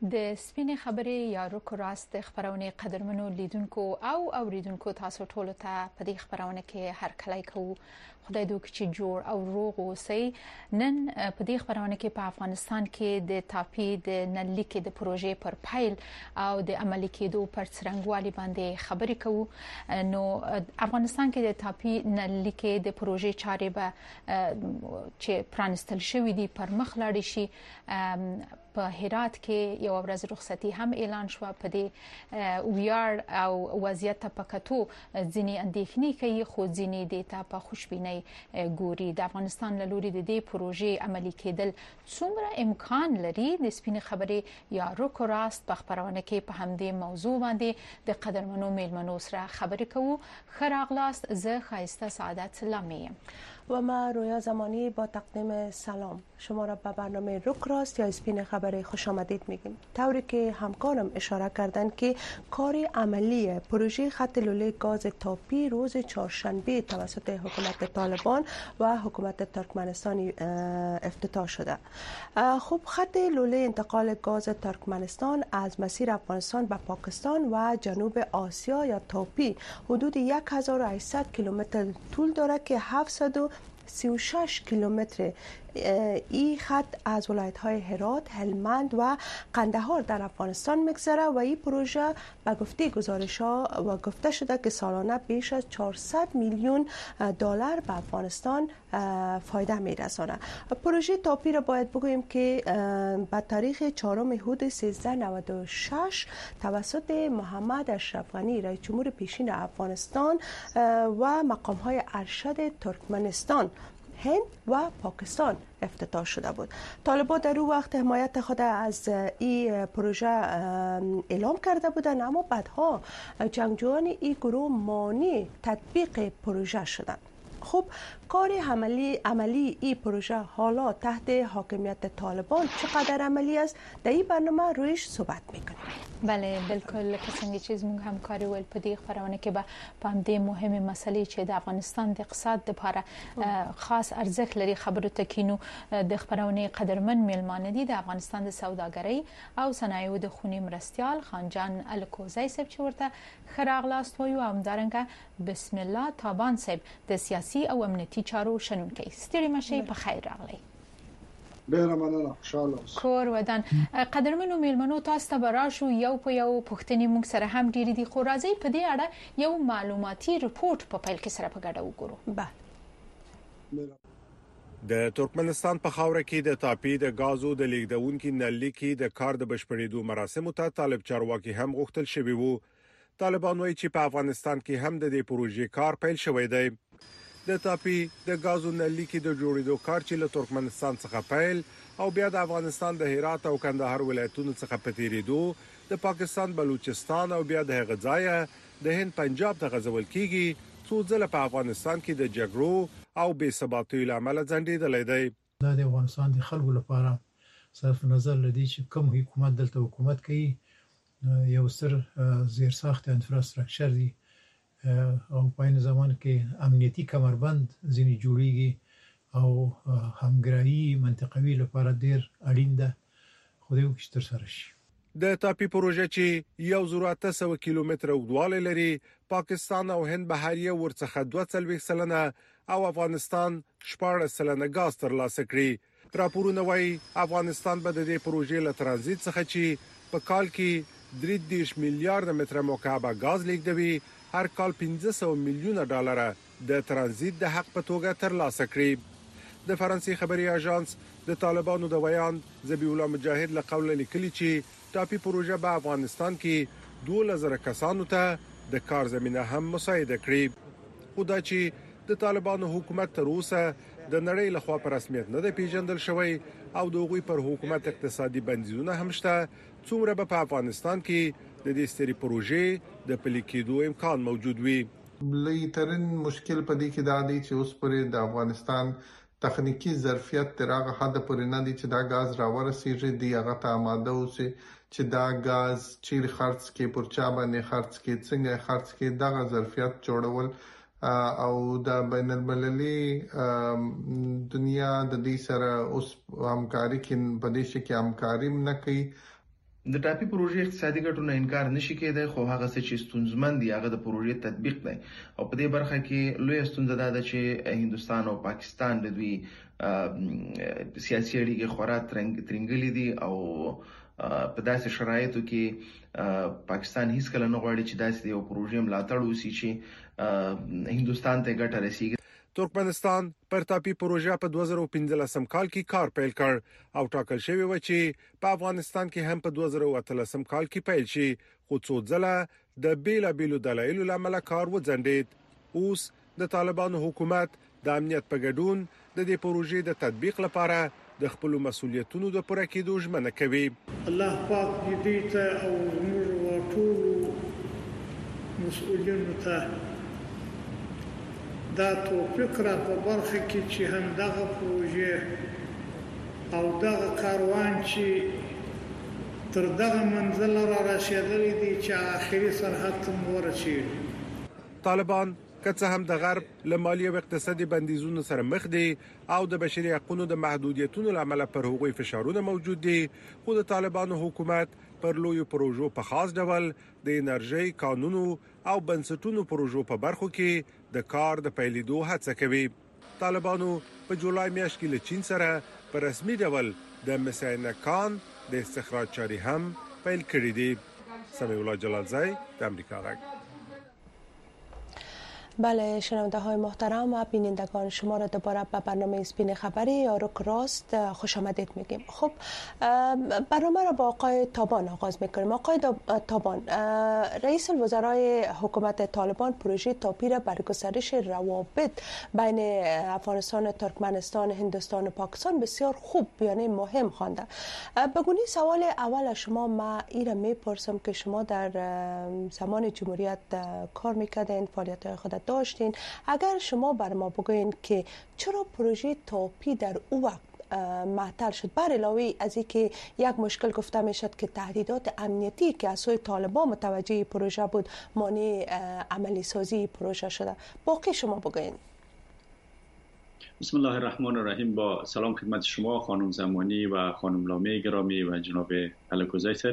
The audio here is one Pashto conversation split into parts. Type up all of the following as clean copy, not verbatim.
د سپینې خبرې یا روکو راست خبرونه قدرمنو لیدونکو او اوریدونکو تاسو ټول ته په دې خبرونه کې هر کله کوو خدای دې وکړي چې جوړ او روغ اوسئ. نن په دې خبرونه کې په افغانستان کې د تاپي د نللیکې د پروژې پر فایل او د عملي کېدو پر څرنګوالي باندې خبرې کوو. نو افغانستان کې د تاپي نللیکې د پروژې چارې به چې پرانستل شوې دي پر مخ لاړ شي. په هرات کې یو ورځ رخصتي هم اعلان شو. په دې ویار او وضعیت په کتو ځینې اندېښنې کوي خو ځینې د ته په خوشبینۍ ګوري. د افغانستان له لوري د دې پروژې عملي کېدل څومره امکان لري؟ د سپینې خبرې یا روکو راست په خبرونه کې په همدې موضوع باندې د قدرمنو میلمنو سره خبرې کوو. ښه راغلاست. زه خایسته سعادت لامی ام و من رویا زمانی با تقدیم سلام شما را به برنامه روک راست یا سپین خبر خوش آمدید میگیم. طوری که همکارم اشاره کردند که کار عملی پروژه خط لوله گاز تاپی روز چهارشنبه توسط حکومت طالبان و حکومت ترکمنستان افتتاح شده. خب خط لوله انتقال گاز ترکمنستان از مسیر افغانستان به پاکستان و جنوب آسیا یا تاپی حدود 1800 کیلومتر طول دارد که 736 کیلومتر این خط از ولایت‌های هرات، هلمند و قندهار در افغانستان می‌گذره و این پروژه به گفته گزارش‌ها و گفته شده که سالانه بیش از 400 میلیون دلار به افغانستان فایده می‌رسانه. پروژه تاپی را باید بگوییم که به تاریخ 4 حدود 1396 توسط محمد اشرف غنی رئیس جمهور پیشین افغانستان و مقام‌های ارشد ترکمنستان، هند و پاکستان افتتاح شده بود. طالبان در اون وقت حمایت خود از این پروژه اعلام کرده بودند، اما بعدها جنگجویان این گروه مانع تطبیق پروژه شدند. خب کار عملی این پروژه حالا تحت حاکمیت طالبان چقدر عملی است؟ در این برنامه رویش صحبت میکنیم. بله بالکل څنګه چې موږ همکاري ول په دې خبرونه کې به په همدې مهمه مسلې چې د افغانستان د اقتصاد لپاره خاص ارزښت لري خبرو ته کینو. د خبرونه قدرمن میلمانه دي د افغانستان د سوداګرۍ او صنایعو د خونی مرستيال خانجان الکوزی صاحب چې ورته خراغلاست وایو او همدارنګه بسم الله تابان صاحب د سیاسي او امنیتي چارو شنونکي. ستړي مشه په خیر راغلی. ډیره مننه. خوشاله اوسئ. کور ودان قدرمنو میلمنو تاسو ته براشو یو په یو پښتني موږ سره هم ډیری دي خو راځي په دې اړه یو معلوماتي رپورت په پیل کې سره په ګډه وګورو. د ترکمنستان په خاوره کې د تاپي د غازو د لیږدونکو نللیکې د کار د بشپړېدو مراسمو ته طالب چارواکي هم غوښتل شوی وو. طالبان وایي چې په افغانستان کې هم د دې پروژې کار پیل شوی دی. د تاپي د غازو نللیکې د جوړېدو کار چې له ترکمنستان څخه پیل او بیا د افغانستان د هرات او کندهار ولایتونو څخه پتیریدو د پاکستان بلوچستان او بیا د هغه ځای د هند پنجاب ته غځول کیږي څو ځله په افغانستان کې د جګړو او بې ثباتۍ لامل ځنډېدلې دی. د افغانستان د خلکو لپاره صرف نظر لدی چې کوم حکومت دلته حکومت کوي یو ستر زیرساخت انفراستراکچر دی او په این زمان کې امنیتي کمربند ځینې جوړیږي او همګرایي منطقوي لپاره ډیر اړین ده. خو دې وکړي تر سره شي. د تاپي پروژه چې 1800 کیلومتره اوږدوالی لري پاکستان او هند بهاریه ورڅخه 42 سلنه او افغانستان 14 سلنه غاز ترلاسه کړي. راپورونه وايي افغانستان به د دې پروژې له ترانزیت څخه چې په کال کې 3 میلیارډ متره مکعب غاز لیږدوي هر کال 500 میلیونه ډالر د ترانزیت د حق په توګه ترلاسه کړي. د فرانسې خبري اژانس د طالبانو د ویان ذبیح الله مجاهد له قوله لیکلي چې تاپي پروژه په افغانستان کې 2000 کسانو ته د کار زمينه هم مساعده کړي. خدا چې د طالبانو حکومت تر اوسه د نړۍ له خوا په رسمیت نه دی پیژندل شوی او دوی پر حکومت اقتصادي بندیزونه هم شته څومره په افغانستان کې د دې ستري پروژې د پلي کېدو امکان موجود وي. لوی ترين مشکل پدې کې دا دی چې اوس پرې د افغانستان تخنیکی ظرفیت تر هغه حد پورې نه دی چې دا غاز راورسیږي دی هغه ته آماده اوسي چې دا غاز چیر خرڅ کې پرچا باندې خرڅ کې څنګه خرڅ کې دا ظرفیت جوړول او د بین المللي دنیا د دې سره اوس همکاري کې په دې شي کې همکاري نه کوي. د ټاپي پروژې اقتصادي ګټو نه انکار نشي کېدای، خو هغه څه چې ستونزمن دي هغه د پروژې تطبیق دی. او په دې برخه کې لوی ستونزه ده چې هندستان او پاکستان د دوی سیاسي اړیکې خورا ترنګلې دي او په داسې شرایطو کې پاکستان هیڅ کله نه غواړي چې داسې یو پروژې ملاتړ وشي چې هندستان ته ګټه رسیږي. ترکمنستان پر ټاپي پروژه په 2015 کال کې کار پیل کړ او ټاکل شوی و چې په افغانستان کې هم په 2013 کال کې پیل شي، خو څو ځله د بیلابیلو دلایلو لامل کار وځنډید. اوس د طالبانو حکومت د امنیت په ګډون د دې پروژې د تطبیق لپاره د خپل مسولیتونو د پوره کېدو ژمنه کوي. الله پاک دې ته او موږ ټول مسؤلینو ته دا توفیق را په برخه کې چې هم دغه پروژې او دغه کاروان چې تر دغه منزل را رسیدلی دي چې آخري سرحد ته ورسیږي. طالبان که هم د غرب له مالي او اقتصادي بندیزونو سره مخ دي او د بشري حقوقو د محدودیتونو لامل پر هغوی فشارونه موجود دي، خو د طالبانو حکومت پر لوی پروژو په خاص ډول د انرژي قانونو او بنسټونو پروژو په برخو کې د کار د پیلېدو هڅه کوي. طالبانو په جولای میاشت کې له چین سره په رسمي ډول د مساینه کان د استخراج چاري هم پیل کړې دي. سمیع الله جلالزی، د امریکا غږ. بله شنونده های محترم و بینندگان شما را دوباره به برنامه اسپین خبری یا رک راست خوش آمدید میگیم. خب برنامه را با آقای تابان آغاز میکنیم. آقای تابان، رئیس الوزرای حکومت طالبان پروژه تاپی را برای گسترش روابط بین افغانستان، ترکمنستان، هندوستان و پاکستان بسیار خوب یعنی مهم خوانده. بگونی سوال اول شما ما ایره میپرسم که شما در زمان جمهوریت کار میکردین، فعالیت های خود داشتین. اگر شما بر ما بگوین که چرا پروژه تاپی در او وقت معطل شد، بر علاوه از اینکه یک مشکل گفته میشد که تهدیدات امنیتی که از سوی طالبان متوجه پروژه بود مانع عملی سازی پروژه شده، باقی شما بگوین. بسم الله الرحمن الرحیم. با سلام خدمت شما خانم زمانی و خانم لامه گرامی و جناب الکوزیتر.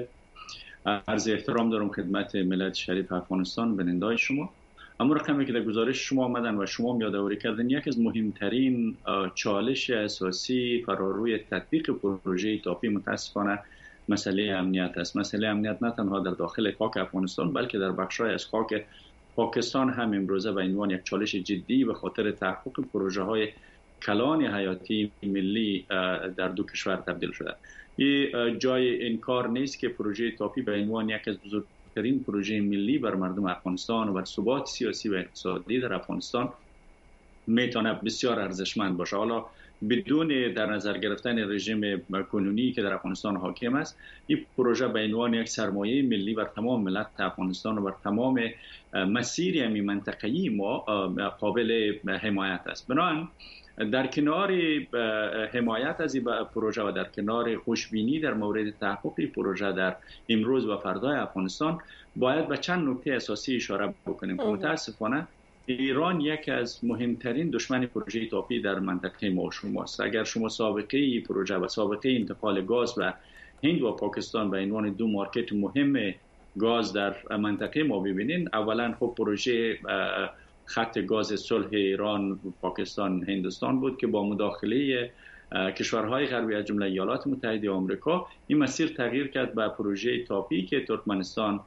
عرض احترام دارم خدمت ملت شریف افغانستان، بینندگان شما. اما رقمی که در گزارش شما آمدن و شما یادآوری کردن، یکی از مهمترین چالش اساسی فراروی تطبیق پروژه تاپی متاسفانه مسئله امنیت است. مسئله امنیت نه تنها در داخل خاک افغانستان بلکه در بخش‌های از خاک پاکستان هم امروزه به عنوان یک چالش جدی به خاطر تحقق پروژه‌های کلان حیاتی ملی در دو کشور تبدیل شده. این جای انکار نیست که پروژه تاپی به عنوان یک از بزرگترین پروژه ملی بر مردم افغانستان و بر ثبات سیاسی و اقتصادی در افغانستان میتونه بسیار ارزشمند باشه. حالا بدون در نظر گرفتن رژیم کنونی که در افغانستان حاکم است، این پروژه به عنوان یک سرمایه ملی بر تمام ملت افغانستان و بر تمام مسیر همین منطقه‌ای ما قابل حمایت است. بنابراین در کنار حمایت از این پروژه و در کنار خوشبینی در مورد تحقق پروژه در امروز و فردای افغانستان، باید به چند نکته اساسی اشاره بکنیم. متاسفانه ایران یکی از مهمترین دشمن پروژه تاپی در منطقه ما شماست. اگر شما سابقه این پروژه و سابقه انتقال گاز و هند و پاکستان به عنوان دو مارکت مهم گاز در منطقه ما ببینین، اولا خب پروژه خط گاز صلح ایران، پاکستان، هندوستان بود که با مداخله کشورهای غربی از جمله ایالات متحده آمریکا این مسیر تغییر کرد به پروژه تاپی که ترکمنستان،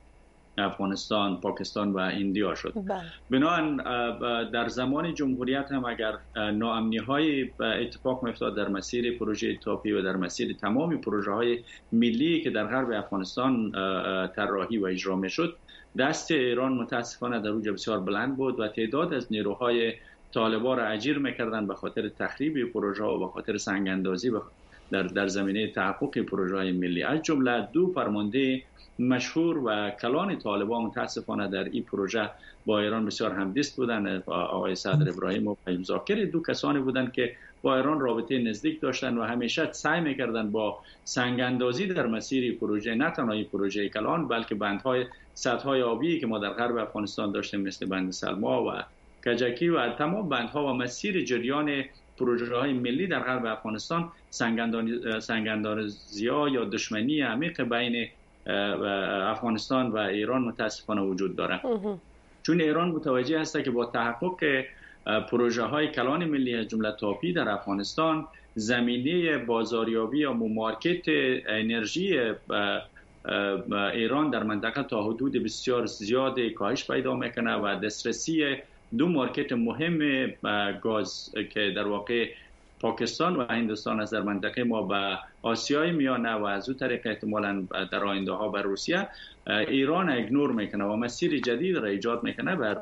افغانستان، پاکستان و ایندیا شد. بنابراین در زمان جمهوریت هم اگر ناامنی های اتفاق میافتاد در مسیر پروژه تاپی و در مسیر تمامی پروژه های ملی که در غرب افغانستان طراحی و اجرا میشد، دست ایران متاسفانه در اوج بسیار بلند بود و تعداد از نیروهای طالبان را اجیر میکردند به خاطر تخریب پروژه و به خاطر سنگ اندازی در زمینه تحقق پروژه های ملی. از جمله دو فرمانده مشهور و کلان طالبان متاسفانه در این پروژه با ایران بسیار همدست بودند. آقای صدر ابراهیم و فهیم زاکر دو کسانی بودند که با ایران رابطه نزدیک داشتند و همیشه سعی میکردند با سنگ اندازی در مسیر پروژه، نه تنها این پروژه کلان بلکه بندهای سدهای آبی که ما در غرب افغانستان داشتیم مثل بند سلما و کجکی و تمام بندها و مسیر جریان پروژه‌های ملی در غرب افغانستان سنگ‌اندازی‌ها یا دشمنی عمیق بین افغانستان و ایران متاسفانه وجود داره. چون ایران متوجه است که با تحقق پروژه‌های کلان ملی از جمله تاپی در افغانستان زمینه بازاریابی یا مارکت انرژی ایران در منطقه تا حدود بسیار زیاد کاهش پیدا میکنه و دسترسی دو مارکت مهم گاز که در واقع پاکستان و هندوستان از در منطقه ما به آسیای میانه و از اون طریق احتمالاً در آینده ها به روسیه، ایران ایگنور میکنه و مسیر جدید را ایجاد میکنه بر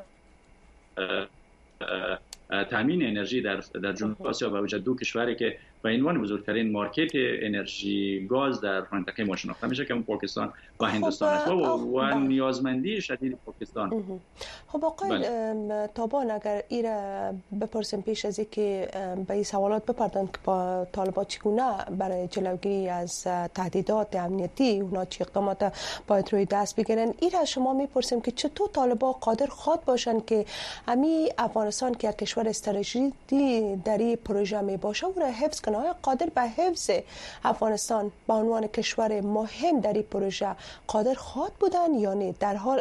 تامین انرژی در جنوب آسیا و وجود دو کشوری که به عنوان بزرگترین مارکت انرژی گاز در منطقه ما شناخته میشه که اون پاکستان و هندوستان است و نیازمندی شدید پاکستان. خب آقای تابان، اگر ایره بپرسیم پیش از اینکه به این سوالات بپردازیم که با طالبان چگونه برای جلوگیری از تهدیدات امنیتی اونا چه اقدامات باید روی دست بگیرن، ایره شما میپرسیم که چطور طالبان قادر خواد باشن که امی افغانستان که یک کشور استراتژیکی در این پروژه می باشه او را حفظ کنه؟ آیا قادر به حفظ افغانستان به عنوان کشور مهم در این پروژه قادر خواد بودن یا نه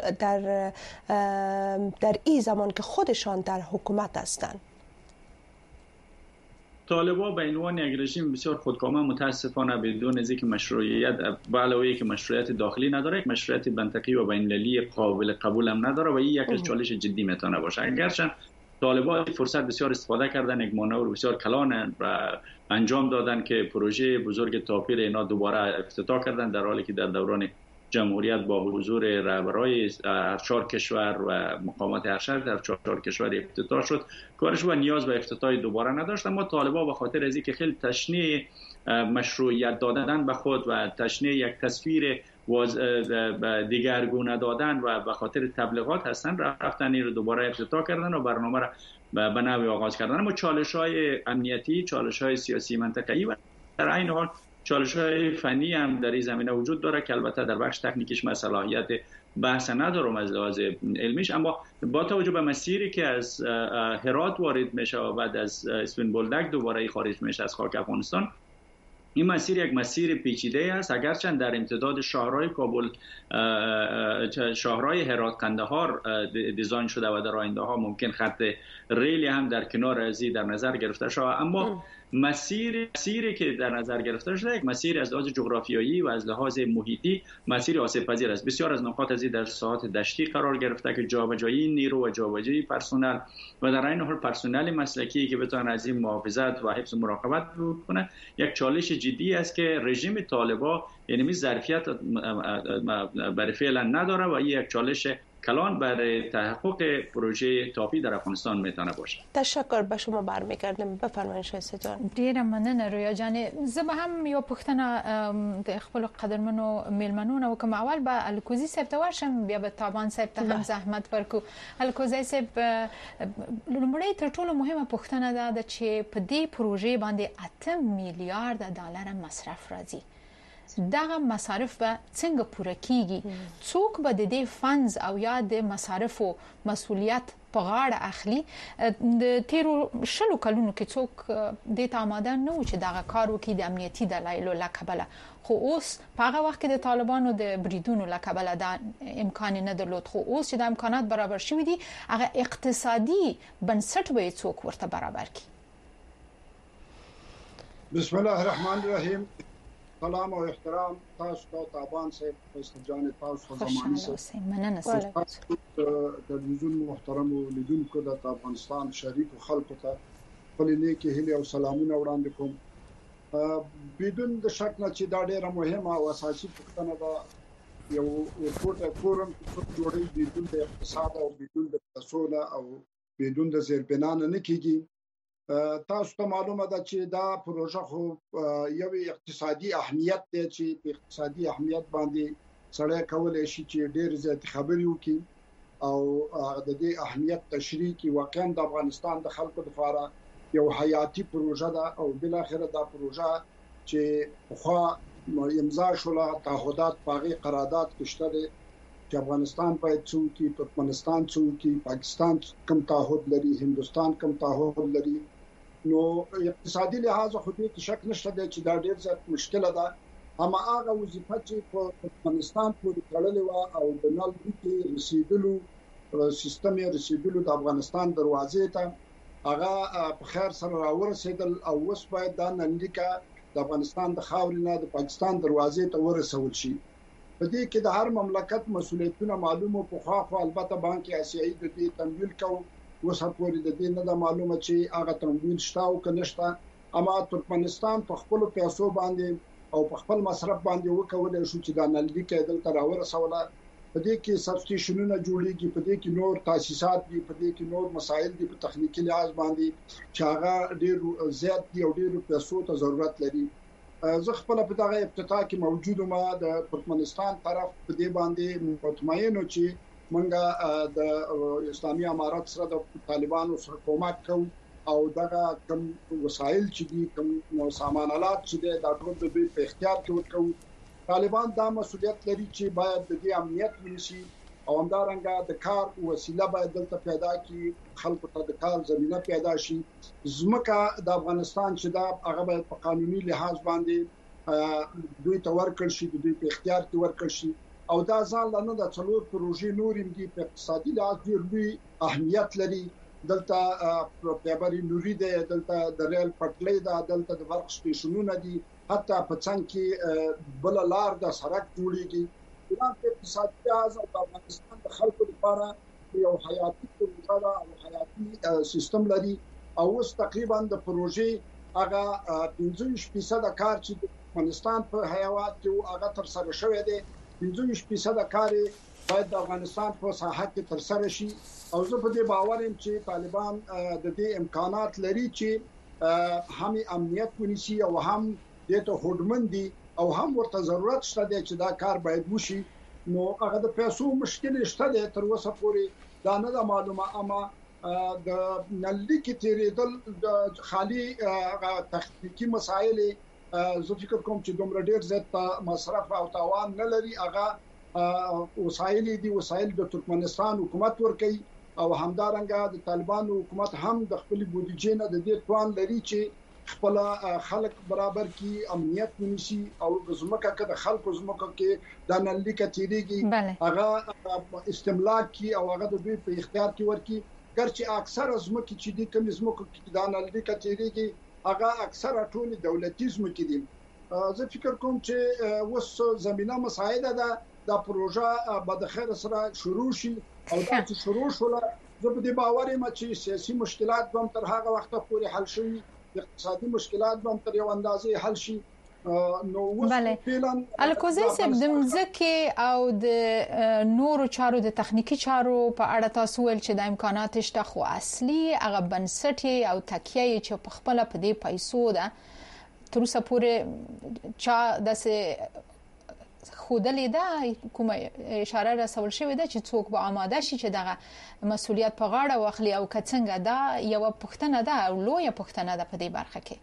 در این زمان که خودشان در حکومت هستند؟ طالبان به عنوان یک رژیم بسیار خودکامه متاسفانه بدون از اینکه مشروعیت به علاوه که مشروعیت داخلی نداره، یک مشروعیت منطقی و بین‌المللی قابل قبول هم نداره و این یک چالش جدی میتونه باشه. اگرچه طالبان فرصت بسیار استفاده کردن، یک مانور بسیار کلان و انجام دادن که پروژه بزرگ تاپیر اینا دوباره افتتاح کردن، در حالی که در دوران جمهوریت با حضور رهبرای 4 کشور و مقامات ارشد در 4 کشور افتتاح شد. کارش و نیاز به افتتاح دوباره نداشت، اما طالبان به خاطر از اینکه خیلی تشنه مشروعیت دادن به خود و تشنه یک تصویر دیگرگونه دادن و به خاطر تبلیغات هستن، رفتن این رو دوباره افتتاح کردن و برنامه را به نوی آغاز کردن. اما چالش‌های امنیتی، چالش‌های سیاسی منطقه‌ای و در عین حال چالش‌های فنی هم در این زمینه وجود داره که البته در بخش تکنیکیش صلاحیت بحث ندارم از لحاظ علمیش، اما با توجه به مسیری که از هرات وارد میشه و بعد از اسپین بولدک دوباره خارج میشه از خاک افغانستان، این مسیر یک مسیر پیچیده است. اگرچه در امتداد شاهراه کابل، شاهراه هرات قندهار دیزاین شده و در آینده ها ممکن خط ریلی هم در کنار ازی در نظر گرفته شده، اما مسیری که در نظر گرفته شده یک مسیر از لحاظ جغرافیایی و از لحاظ محیطی مسیر آسیب پذیر است. بسیار از نقاط ازی در ساحات دشتی قرار گرفته که جابجایی نیرو و جابجایی پرسنل و در این حال پرسنل مسلکی که بتوان از این محافظت و حفظ مراقبت کنه یک چالش جدی است که رژیم طالبان یعنی ظرفیت برای فعلا نداره و این یک چالش کلان برای تحقق پروژه تاپی در افغانستان میتونه باشه. تشکر، به شما برمیگردم. بفرمایید شایسته جان. ډیره مننه رویا جان. زه به هم یو پوښتنه د خپل قدرمنو میلمنونو کوم اول به الکوزی صاحب ته ورشم، بیا به تابان صاحب ته هم زحمت ورکو. الکوزی صاحب، لومړی تر ټولو مهمه پوښتنه ده چې په دې پروژې باندې 8 میلیارډ ډالر مصرف راځي. دغه مصارف به څنګه پوره کیږي؟ څوک به د دې فنز او یا د مصارفو مسؤلیت په غاړه اخلي؟ د تیرو شلو کلونو کې څوک د تاماده نه و چې دغه کار وکړي د امنیتي دلایلو له کبله، خو اوس په هغه وخت کې د طالبانو د بریدونو له کبله دا امکان نه درلود، خو اوس چې د امکانات برابر شوي دي هغه اقتصادي بنسټ به څوک ورته برابر کړي؟ بسم الله الرحمن الرحیم. سلام و احترام تاسو ته تابان صاحب، استجانه تاسو زماني صاحب، مننه صاحب، تلویزیون محترم لیدونکو د افغانستان شریک خلکو ته خپل نیکی هیله او سلامونه وړاندې کوم. بدون د شک نه چې دا ډیره مهمه او اساسي پوښتنه ده. یو فورم جوړی بدون د اقتصاد او بدون د سوله او بدون د زیربنانه نه کیږي. تاسو ته معلومه ده چې دا پروژه خو یو اقتصادي اهمیت دی چې په اقتصادي اهمیت باندې سره کولای شي چې ډېر زیات خبرې وکړي او د دې اهمیت تشریح کی واقعا د افغانستان د خلکو لپاره یو حیاتي پروژه ده او بل اخر دا پروژه چې خو امضا شوه تعهدات باغی قرارداد کشته دي چې افغانستان باید څوکي، ترکمنستان څوکي، پاکستان کم تعهد لري، هندوستان کم تعهد لري نو اقتصادي لحاظ خو دې شک نشته چې دا ډېر زیات مشکله ده. اما هغه وظیفه چې په افغانستان پورې تړلې و او د نل کې رسیدلو سیستم یې رسیدلو د افغانستان دروازې ته هغه په خیر سره راورسېدل او اوس باید دا ننلیکه د افغانستان د خاورې نه د پاکستان دروازې ته ورسول شي. په دې کې د هر مملکت مسولیتونه معلومه په خو البته بانک آسیایي د دې تمویل کوي. اوس پورې د دې نه معلومه چې هغه تمویل شته او که نشته. اما ترکمنستان په خپل پیسو باندې او په خپل مصرف باندې وکولای شو چې د نللیکه دلته راورسوله. په دې کې سبسټیشنونه جوړیږي، په دې کې نور تاسیسات دي، په دې کې نور مسایل دي په تخنیکی لحاظ باندې چې هغه ډېر زیات دي او ډېر پیسو ته ضرورت لري. زه خپل په دغه افتتاح کې موجود ما د ترکمنستان طرف په دې باندې مطمئن چې منګه د اسلامي امارات سره د طالبانو سره کومک کوو او دغه کوم وسایل چې دي کوم سامان آلات چې دي دا ټول د دوی په اختیار کې ورکوي. طالبان دا مسؤلیت لري چې باید د دې امنیت ونیسي او همدارنګه د کار وسیله باید دلته پیدا کړي، خلکو ته د کار زمينه پیدا شي. ځمکه د افغانستان چې دا هغه باید په قانوني لحاظ باندې دوی ته ورکړل شي، د دوی په اختیار کې ورکړل شي. او دا ځان لنه د څلور پروژې نورم دي په اقتصادي لحاظ ډېر لوی اهمیت لري. دلته پیبري نوري ده، دلته د ریل پټلۍ ده، دلته د برق سټیشنونه دي، حتی په څنګ کې بل لار د سړک جوړیږي. دا په اقتصادي لحاظ د افغانستان د خلکو لپاره یو حیاتي پروژه ده او حیاتي سیستم لري. او اوس تقریبا د پروژې هغه 15% کار چې د افغانستان په حیوات کې هغه تر سره شوی دی. 15% کار باید د افغانستان په ساحه کې تر سره شي. او زه په دې باور یم چې طالبان د دې امکانات لري چې هم امنیت ونیسي او هم دته هوډمن دي او هم ورته ضرورت شته چې دا کار باید وشي. نو هغه د پیسو مشکل شته دی تر اوسه پورې دا نه معلومه. اما د نللیکې تیریدل د خالی تخنیکی مسایل زه فکر کوم چې دومره ډیر زیات مصرف او تاوان نه لري. هغه وسایل دي، وسایل د ترکمنستان حکومت ورکوي او همدارنګه د طالبانو حکومت هم د خپل بودیجې نه د دې توان لري چې خپل خلک برابر کی امنیت ونیسي او زمکه کې د خلکو زمکه کې د نللیکه تیریږي هغه استملاک کی او هغه د دوی په اختیار کې ورکی. ګرچې اکثر زمکه چې د کم زمکه کې د نللیکه تیریږي هغه اکثر ټول دولتي زمکه دي. زه فکر کوم چې وس زمينه مساعده ده د پروژه به د خیر سره شروع شي او دا چې شروع شول زه په دې باور یم چې سیاسي مشکلات هم تر هغه وخت پورې حل شي، اقتصادي مشکلات هم تر یو اندازې حل شي. نو فعلا الکوزی صاحب د مځکه او د نورو چارو د تخنیکی چارو په اړه تاسو ول چې د امکانات شته، خو اصلي هغه بنسټ او تکیه چې په خپل په دې پیسو ده تر اوسه پورې چا داسې خودلې ده کومه اشاره رسول شوې ده چې څوک به آماده شي چې دغه مسولیت په غاړه واخلي او کڅنګ ده یو پښتنه ده او لوی پښتنه ده په دې برخه کې.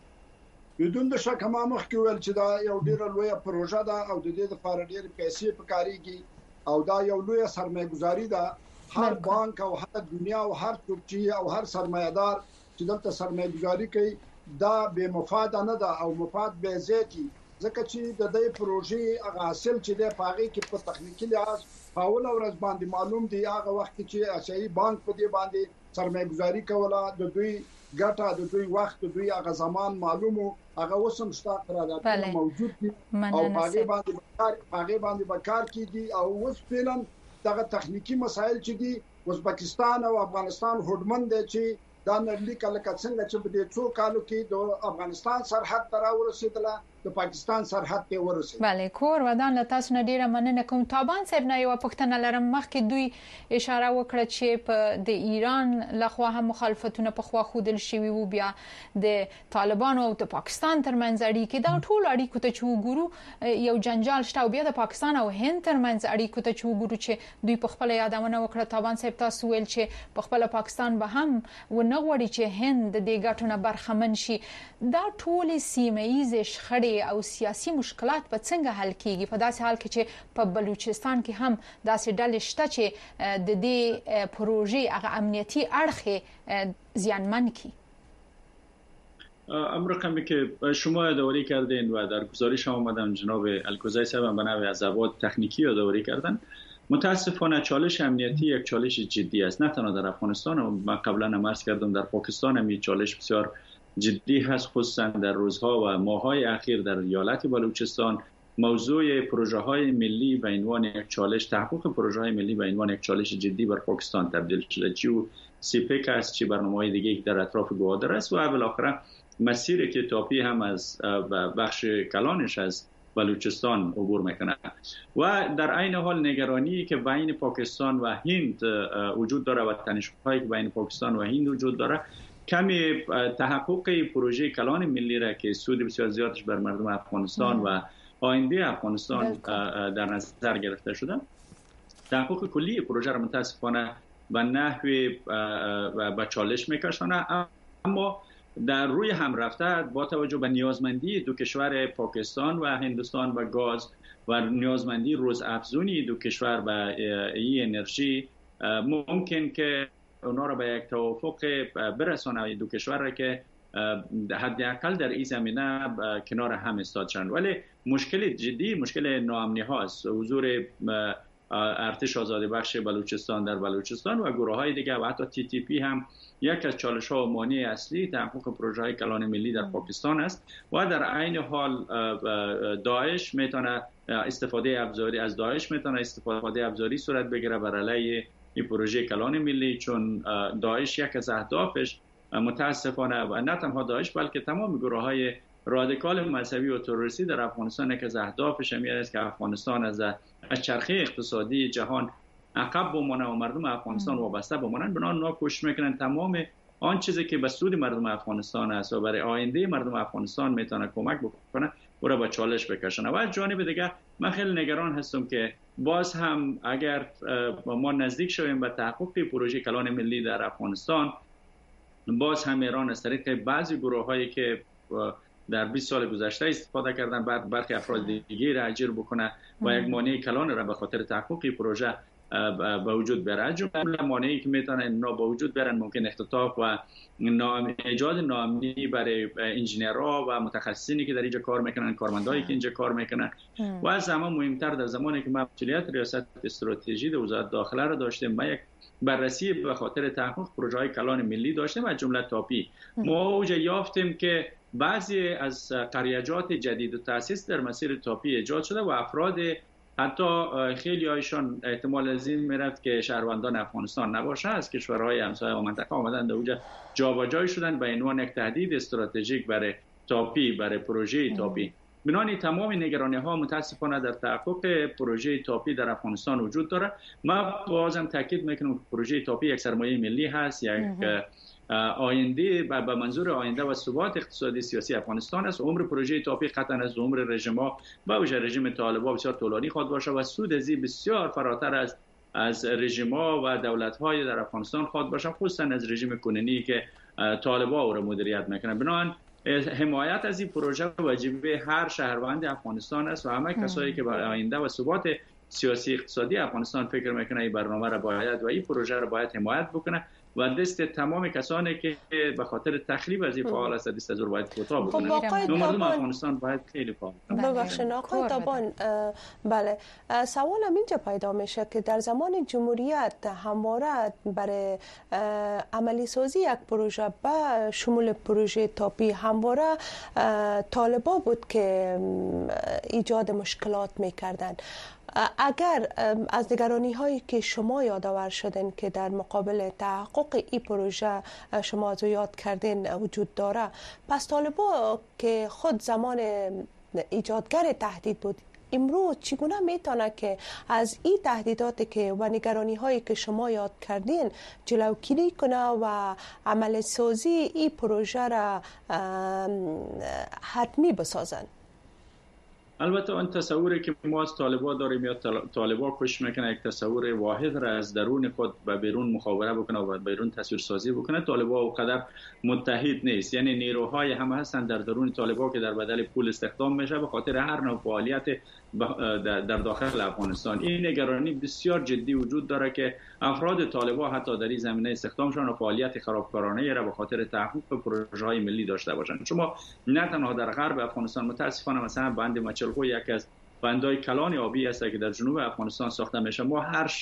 بدون د شک ما مخکې ویل چې دا یو ډیره لوی پروژه ده او د دې لپاره ډېر پیسې پکاريږي او دا یو لوی سرمایه‌ګذاري ده. هر بانک او هر دنیا او هر څوک او هر سرمایه‌دار چې دلته سرمایه‌ګذاري کوي دا به مفاد نه ده او مفاد به زیاتی، ځکه چې د دې پروژې هغه حاصل چې د پاغي کې په تخنیکی لحاظ فاول او رز باندې معلوم دی. هغه وخت چې آسیایي بانک په دې باندې سرمایه‌ګذاري کوله د دوی ګټه د دوی وخت د دوی هغه زمان معلومو هغه وسم شته قرارداد موجود دي او هغه باندې کار کیږي. او اوس فعلا دغه تخنیکی مسایل چې دي ازبکستان او افغانستان هډمن دي چې دا نړۍ کله څنګه چې په دې څو کالو کې د افغانستان سرحد تر ورسېدله د پاکستان سرحد ته ورسېد. بله کور ودان له تاسو نه ډیره مننه کوم. تابان صاحب نه یو پښتنه لرم مخکې دوی اشاره وکړه چې په د ایران لخوا هم مخالفتونه په خوا خودل شوی وو، بیا د طالبانو او د پاکستان ترمنځ اړیکې دا ټول اړیکو ته چې وګورو یو جنجال شته او بیا د پاکستان او هند ترمنځ اړیکو ته چې وګورو چې دوی په خپل یادونه وکړه. تابان صاحب تاسو ویل چې په خپل پاکستان به هم ونه غوړي چې هند د دې ګټونو برخمن شي. دا ټول سیمه ییز شخړې او سیاسي مشکلات په څنګه حل کیږي په داسې حال کې چې په بلوچستان کې هم داسې ډلې شته چې د دې پروژې هغه امنیتي اړخ زیانمن کی؟ اون رقمی که شما یادآوری کردین و در گزارش آمدن جناب الکوزی صاحب به نوع ضوابط تکنیکی یادآوری کردن، متاسفانه چالش امنیتی یک چالش جدی است، نه تنها در افغانستان. من قبلا هم عرض کردم در پاکستان هم چالش بسیار جدی هست، خصوصا در روزها و ماه‌های اخیر در ایالت بلوچستان موضوع پروژه های ملی به عنوان یک چالش، تحقق پروژه های ملی به عنوان یک چالش جدی بر پاکستان تبدیل شده، چه سیپک است چه برنامه‌های دیگه که در اطراف گوادر است و بالاخره مسیر که تاپی هم از بخش کلانش از بلوچستان عبور میکنه و در عین حال نگرانی که بین پاکستان و هند وجود داره و تنش‌هایی که بین پاکستان و هند وجود داره کمی تحقق پروژه کلان ملی را که سود بسیار زیادش بر مردم افغانستان و آینده افغانستان در نظر گرفته شده، تحقق کلی پروژه را متاسفانه به نحوی به چالش میکشانه. اما در روی هم رفته با توجه به نیازمندی دو کشور پاکستان و هندوستان و گاز و نیازمندی روزافزونی دو کشور به این انرژی، ممکن که اونا را به یک توافق برسانه دو کشور را که حداقل در این زمینه کنار هم ایستاد شوند. ولی مشکل جدی مشکل ناامنی هاست. حضور ارتش آزادی بخش بلوچستان در بلوچستان و گروه های دیگه و حتی TTP هم یک از چالش ها و مانع اصلی تحقق پروژه های کلان ملی در پاکستان است و در عین حال داعش میتونه استفاده ابزاری صورت بگیره بر علیه این پروژه کلان ملی، چون داعش یک از اهدافش متاسفانه و نه تنها داعش بلکه تمام گروه های رادیکال مذهبی و تروریستی در افغانستان یک از اهدافش این است که افغانستان از چرخه اقتصادی جهان عقب بمانه و مردم افغانستان وابسته بمانند. بنابراین اونا کوشش میکنن تمام آن چیزی که به سود مردم افغانستان است و برای آینده مردم افغانستان میتونه کمک بکنه او را به چالش بکشن. و از جانب دیگه من خیلی نگران هستم که باز هم اگر ما نزدیک شویم به تحقق پروژه کلان ملی در افغانستان، باز هم ایران از طریق بعضی گروه هایی که در 20 سال گذشته استفاده کردن بعد برخی افراد دیگه را اجیر بکنه و یک مانع کلان را به خاطر تحقق پروژه به وجود بیاره. جمله مانعی که میتونه اینا به وجود بیارن ممکن اختطاف و ایجاد ناامنی برای انجینرها و متخصصینی که در اینجا کار میکنن، کارمندایی که اینجا کار میکنن و از زمان مهمتر در زمانی که مسئولیت ریاست استراتژی در وزارت داخله را داشتیم ما یک بررسی به خاطر تحقق پروژه های کلان ملی داشتیم از جمله تاپی. ما اوجا یافتیم که بعضی از قریجات جدید و تأسیس در مسیر تاپی ایجاد شده و افراد حتی خیلی هایشان احتمال از این میرفت که شهروندان افغانستان نباشه از کشورهای همسایه و منطقه آمدن در اونجا جابجایی شدن به عنوان یک تهدید استراتژیک برای تاپی، برای پروژه تاپی. بنابراین تمام نگرانی ها متاسفانه در تحقق پروژه تاپی در افغانستان وجود داره. ما بازم تاکید میکنم که پروژه تاپی یک سرمایه ملی هست، یک آینده به منظور آینده و ثبات اقتصادی سیاسی افغانستان است. عمر پروژه تاپی قطعا از عمر رژیم‌ها با وجه رژیم طالبان بسیار طولانی خواهد باشه و سود از این بسیار فراتر از رژیم‌ها و دولت‌های در افغانستان خواهد باشه، خصوصا از رژیم کنونی که طالبان او را مدیریت میکنند. بنابراین حمایت از این پروژه واجبه هر شهروند افغانستان است و همه کسایی که برای آینده و ثبات سیاسی اقتصادی افغانستان فکر میکنه این برنامه را باید و این پروژه را باید حمایت بکنه و دست تمام کسانی که به خاطر تخریب از این فعال است دست از او باید کوتاه بکنه. مردم افغانستان باید خیلی فعال ببخشید آقای تابان، بله سوالم اینجا پیدا میشه که در زمان جمهوریت همواره برای عملی سازی یک پروژه به شمول پروژه تاپی همواره طالبا بود که ایجاد مشکلات میکردن. اگر از نگرانی هایی که شما یادآور شدن که در مقابل تحقق این پروژه شما از یاد کردین وجود داره، پس طالبا که خود زمان ایجادگر تهدید بود امروز چگونه میتونه که از این تهدیداتی که و نگرانی هایی که شما یاد کردین جلوگیری کنه و عمل سازی این پروژه را حتمی بسازن؟ البته اون تصوری که ما از طالبان داریم یا طالبان کوشش میکنه یک تصور واحد را از درون خود به بیرون مخابره بکنه و بیرون تصویر سازی بکنه. طالبان اونقدر متحد نیست، یعنی نیروهای همه هستن در درون طالبان که در بدل پول استخدام میشه به خاطر هر نوع فعالیت در داخل افغانستان. این نگرانی بسیار جدی وجود داره که افراد طالبان حتی در این زمینه استخدامشان و فعالیت خرابکارانه را به خاطر تحقق پروژه‌های ملی داشته باشند. شما نه تنها در غرب افغانستان، متاسفانه مثلا بند مچلخو یک از بندهای کلان آبی است که در جنوب افغانستان ساخته میشه. ما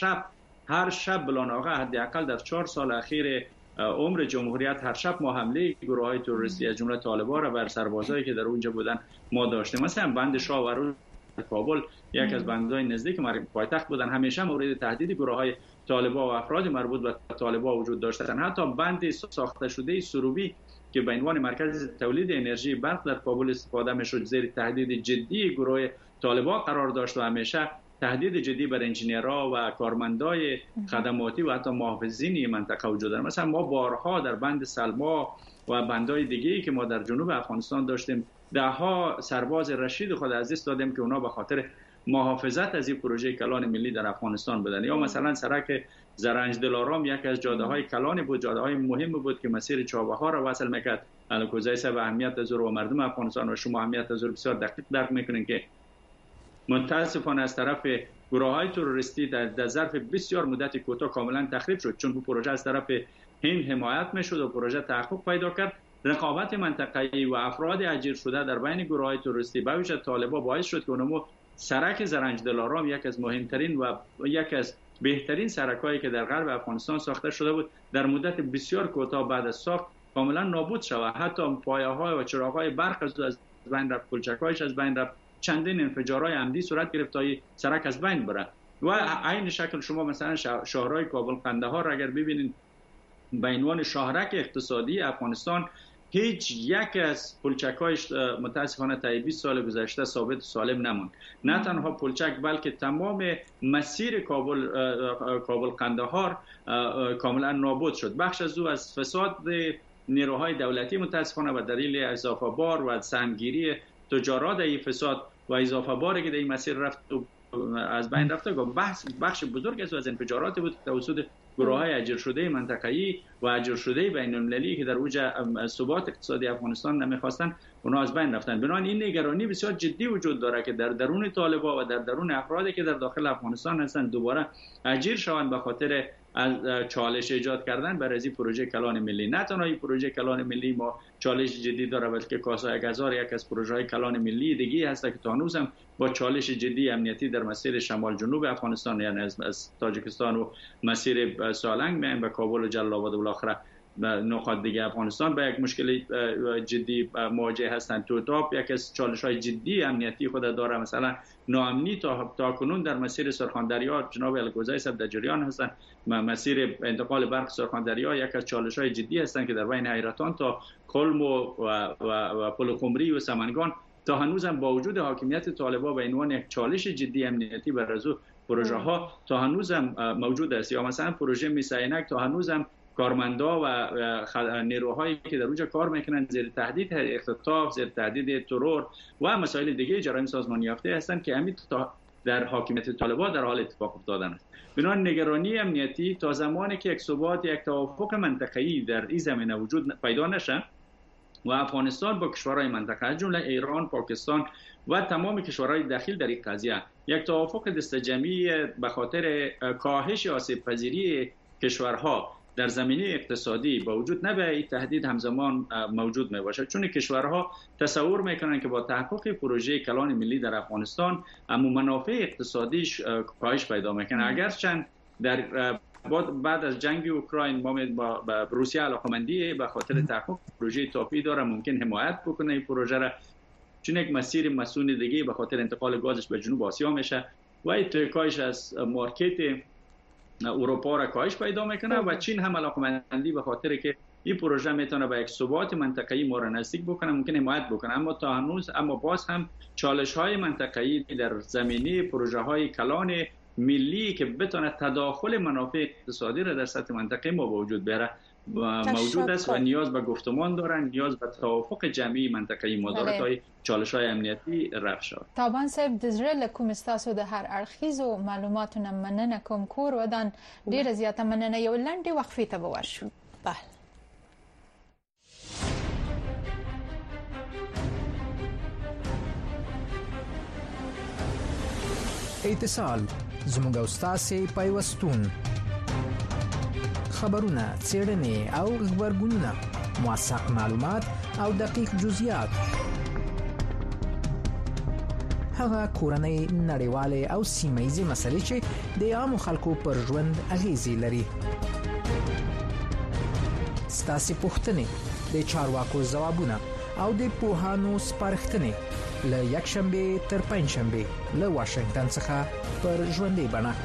هر شب بلاناقه حداقل در 4 سال اخیر عمر جمهوریت هر شب ما حمله گروه‌های تروریستی از جمله طالبان را بر سربازایی که در اونجا بودن ما داشتیم. مثلا بند شاورو کابل یک از بندهای نزدیک پایتخت بودن، همیشه مورد تهدید گروه‌های طالبان و افراد مربوط به طالبان وجود داشتند. حتی بند ساخته شده سروبی که به عنوان مرکز تولید انرژی برق در کابل استفاده می‌شد زیر تهدید جدی گروه طالبان قرار داشت و همیشه تهدید جدی بر انجینیرها و کارمندای خدماتی و حتی محافظین منطقه وجود داره. مثلا ما بارها در بند سلما و بندهای دیگه‌ای که ما در جنوب افغانستان داشتیم دهها سرباز رشید خود از دست دادیم که اونا به خاطر محافظت از این پروژه کلان ملی در افغانستان بودن. یا مثلا سرک زرنج دلارام یک از جاده‌های کلان بود، جاده‌های مهم بود که مسیر چابهار را وصل می‌کرد. الکوزای صاحب اهمیت از و مردم افغانستان و شما اهمیت از بسیار دقیق درک می‌کنین که متاسفانه از طرف گروه‌های تروریستی در ظرف بسیار مدت کوتاه کاملا تخریب شد، چون پروژه از طرف هند حمایت می‌شد و پروژه تحقق پیدا کرد. رقابت منطقه‌ای و افراد اجیر شده در بین گروه‌های تروریستی به ویژه طالبان باعث شد که اونمو سرک زرنج دلارام یک از مهمترین و یک از بهترین سرک‌هایی که در غرب افغانستان ساخته شده بود در مدت بسیار کوتاه بعد از ساخت کاملا نابود شود. حتی پایه‌های و چراغ‌های برق از بین رفت، پلچک‌هایش از بین رفت، چندین انفجارهای عمدی صورت گرفت تا سرک از بین بره. و عین شکل شما مثلا شهرهای کابل قندهار اگر ببینید به عنوان شاهرک اقتصادی افغانستان هیچ یک از پلچک‌هایش متاسفانه تا 20 سال گذشته ثابت و سالم نموند. نه تنها پلچک بلکه تمام مسیر کابل قندهار کاملا نابود شد. بخش از او از فساد نیروهای دولتی متاسفانه و دلیل اضافه بار و سهمگیری تجارت این فساد و اضافه باری که در این مسیر رفت از بین رفته. بخش بزرگ از انفجارات بود توسط گروه‌های اجیر شده منطقه‌ای و اجیر شده بین‌المللی که در اوج ثبات اقتصادی افغانستان نمی‌خواستن، اونا از بین رفتن. بنابراین این نگرانی بسیار جدی وجود داره که در درون طالبان و در درون افرادی که در داخل افغانستان هستند دوباره اجیر شوند به خاطر از چالش ایجاد کردن برای این پروژه کلان ملی. نه تنها این پروژه کلان ملی ما چالش جدی داره، بلکه کاسای گازار یک از پروژه‌های کلان ملی دیگه هست که تا هنوز هم با چالش جدی امنیتی در مسیر شمال جنوب افغانستان، یعنی از تاجیکستان و مسیر سالنگ میان به کابل و جلال آباد و بالاخره نقاط دیگه افغانستان به یک مشکل جدی مواجه هستند. توتاپ یک از چالش‌های جدی امنیتی خود داره. مثلا ناامنی تا کنون در مسیر سرخاندریا، جناب الگوزای صاحب در جریان هستند، مسیر انتقال برق سرخاندریا یک از چالش‌های جدی هستند که در بین حیرتان تا کلم و پل قمری و سمنگان تا هنوز هم با وجود حاکمیت طالبان به عنوان یک چالش جدی امنیتی برای پروژه ها تا هنوز هم موجود است. یا مثلا پروژه میساینک تا هنوز هم کارمندا و نیروهایی که در اونجا کار میکنند زیر تهدید اختطاف، زیر تهدید ترور و مسائل دیگه جرایم سازمانی یافته هستند که همین در حاکمیت طالبان در حال اتفاق افتادن است. بنابراین نگرانی امنیتی تا زمانی که یک ثبات، یک توافق منطقه‌ای در این زمینه وجود پیدا نشه و افغانستان با کشورهای منطقه از جمله ایران، پاکستان و تمام کشورهای داخل در این قضیه یک توافق دسته‌جمعی به خاطر کاهش آسیب پذیری کشورها در زمینه اقتصادی با وجود نباید این تهدید همزمان موجود می باشد، چون کشورها تصور میکنن که با تحقق پروژه کلان ملی در افغانستان اما منافع اقتصادیش کاهش پیدا میکنه. اگرچه در بعد از جنگ اوکراین ما با روسیه علاقمندی به خاطر تحقق پروژه تاپی داره، ممکن حمایت بکنه این پروژه را، چون یک مسیر مسون دیگه به خاطر انتقال گازش به جنوب آسیا میشه و اتکایش از مارکت اروپا را کاهش پیدا میکنه و چین هم علاقمندی به خاطر که این پروژه میتونه به یک ثبات منطقه‌ای ما را نزدیک بکنه ممکن حمایت بکنه. اما تا هنوز باز هم چالش‌های منطقه‌ای در زمینه پروژه‌های کلان ملی که بتونه تداخل منافع اقتصادی را در سطح منطقه ما به وجود بیاره موجود است و نیاز به گفتمان دارن، نیاز به توافق جمعی منطقه‌ای ما داره تا چالش‌های امنیتی رفع شود. طبعا صاحب د زړه له کوم ستاسو د هر اړخیزو معلوماتونه مننه کوم کور ودان ډیره زیاته مننه. یو لنډه وقفې ته به ورشو. بله اتصال زموږ او ستاسو پیوستون خبرونه څېړنې او خبرګونونه موثق معلومات او دقیق جزئیات هغه کورنۍ نړیواله او سیمه‌ییزې مسلې چې د عامو خلکو پر ژوند اغیزې لري ستاسو پوښتنې د چارواکو ځوابونه او د پوهانو سپارښتنې له یکشنبه تر پنځشنبه له واشنگټن څخه پر ژوندۍ بڼه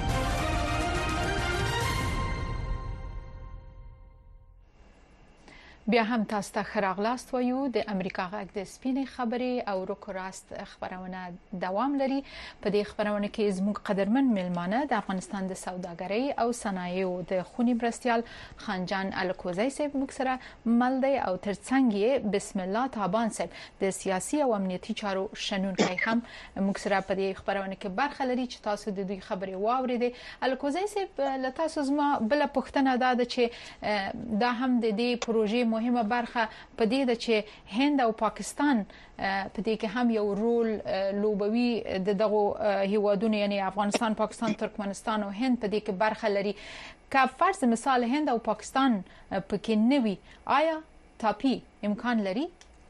بیا هم تاسو ته خراغلاست وایو د امریکا غږ د سپینې خبرې او روکراست خبرونه دوام لري په دې خبرونه کې زموږ قدرمن ملمانه د افغانستان د سوداګرۍ او صنایعو د خونی برستيال خانجان الکوزی صاحب موږ سره مل دی او ترڅنګ یې بسم الله تابان صاحب د سیاسي او امنیتي چارو شنونکي هم موږ سره په دې خبرونه کې برخه لري چې تاسو د دوی خبرې واوریدئ الکوزی صاحب له تاسو زما بل پوښتنه ده چې دا هم د دې پروژې مهمه برخه په دې ده چې هند او پاکستان په دې کې هم یو رول لوبوي دغه هیوادونو یعنی افغانستان پاکستان ترکمنستان او هند په دې کې برخه لري که فرض مثال هند او پاکستان پکې نوي آیا ټاپي امکان لري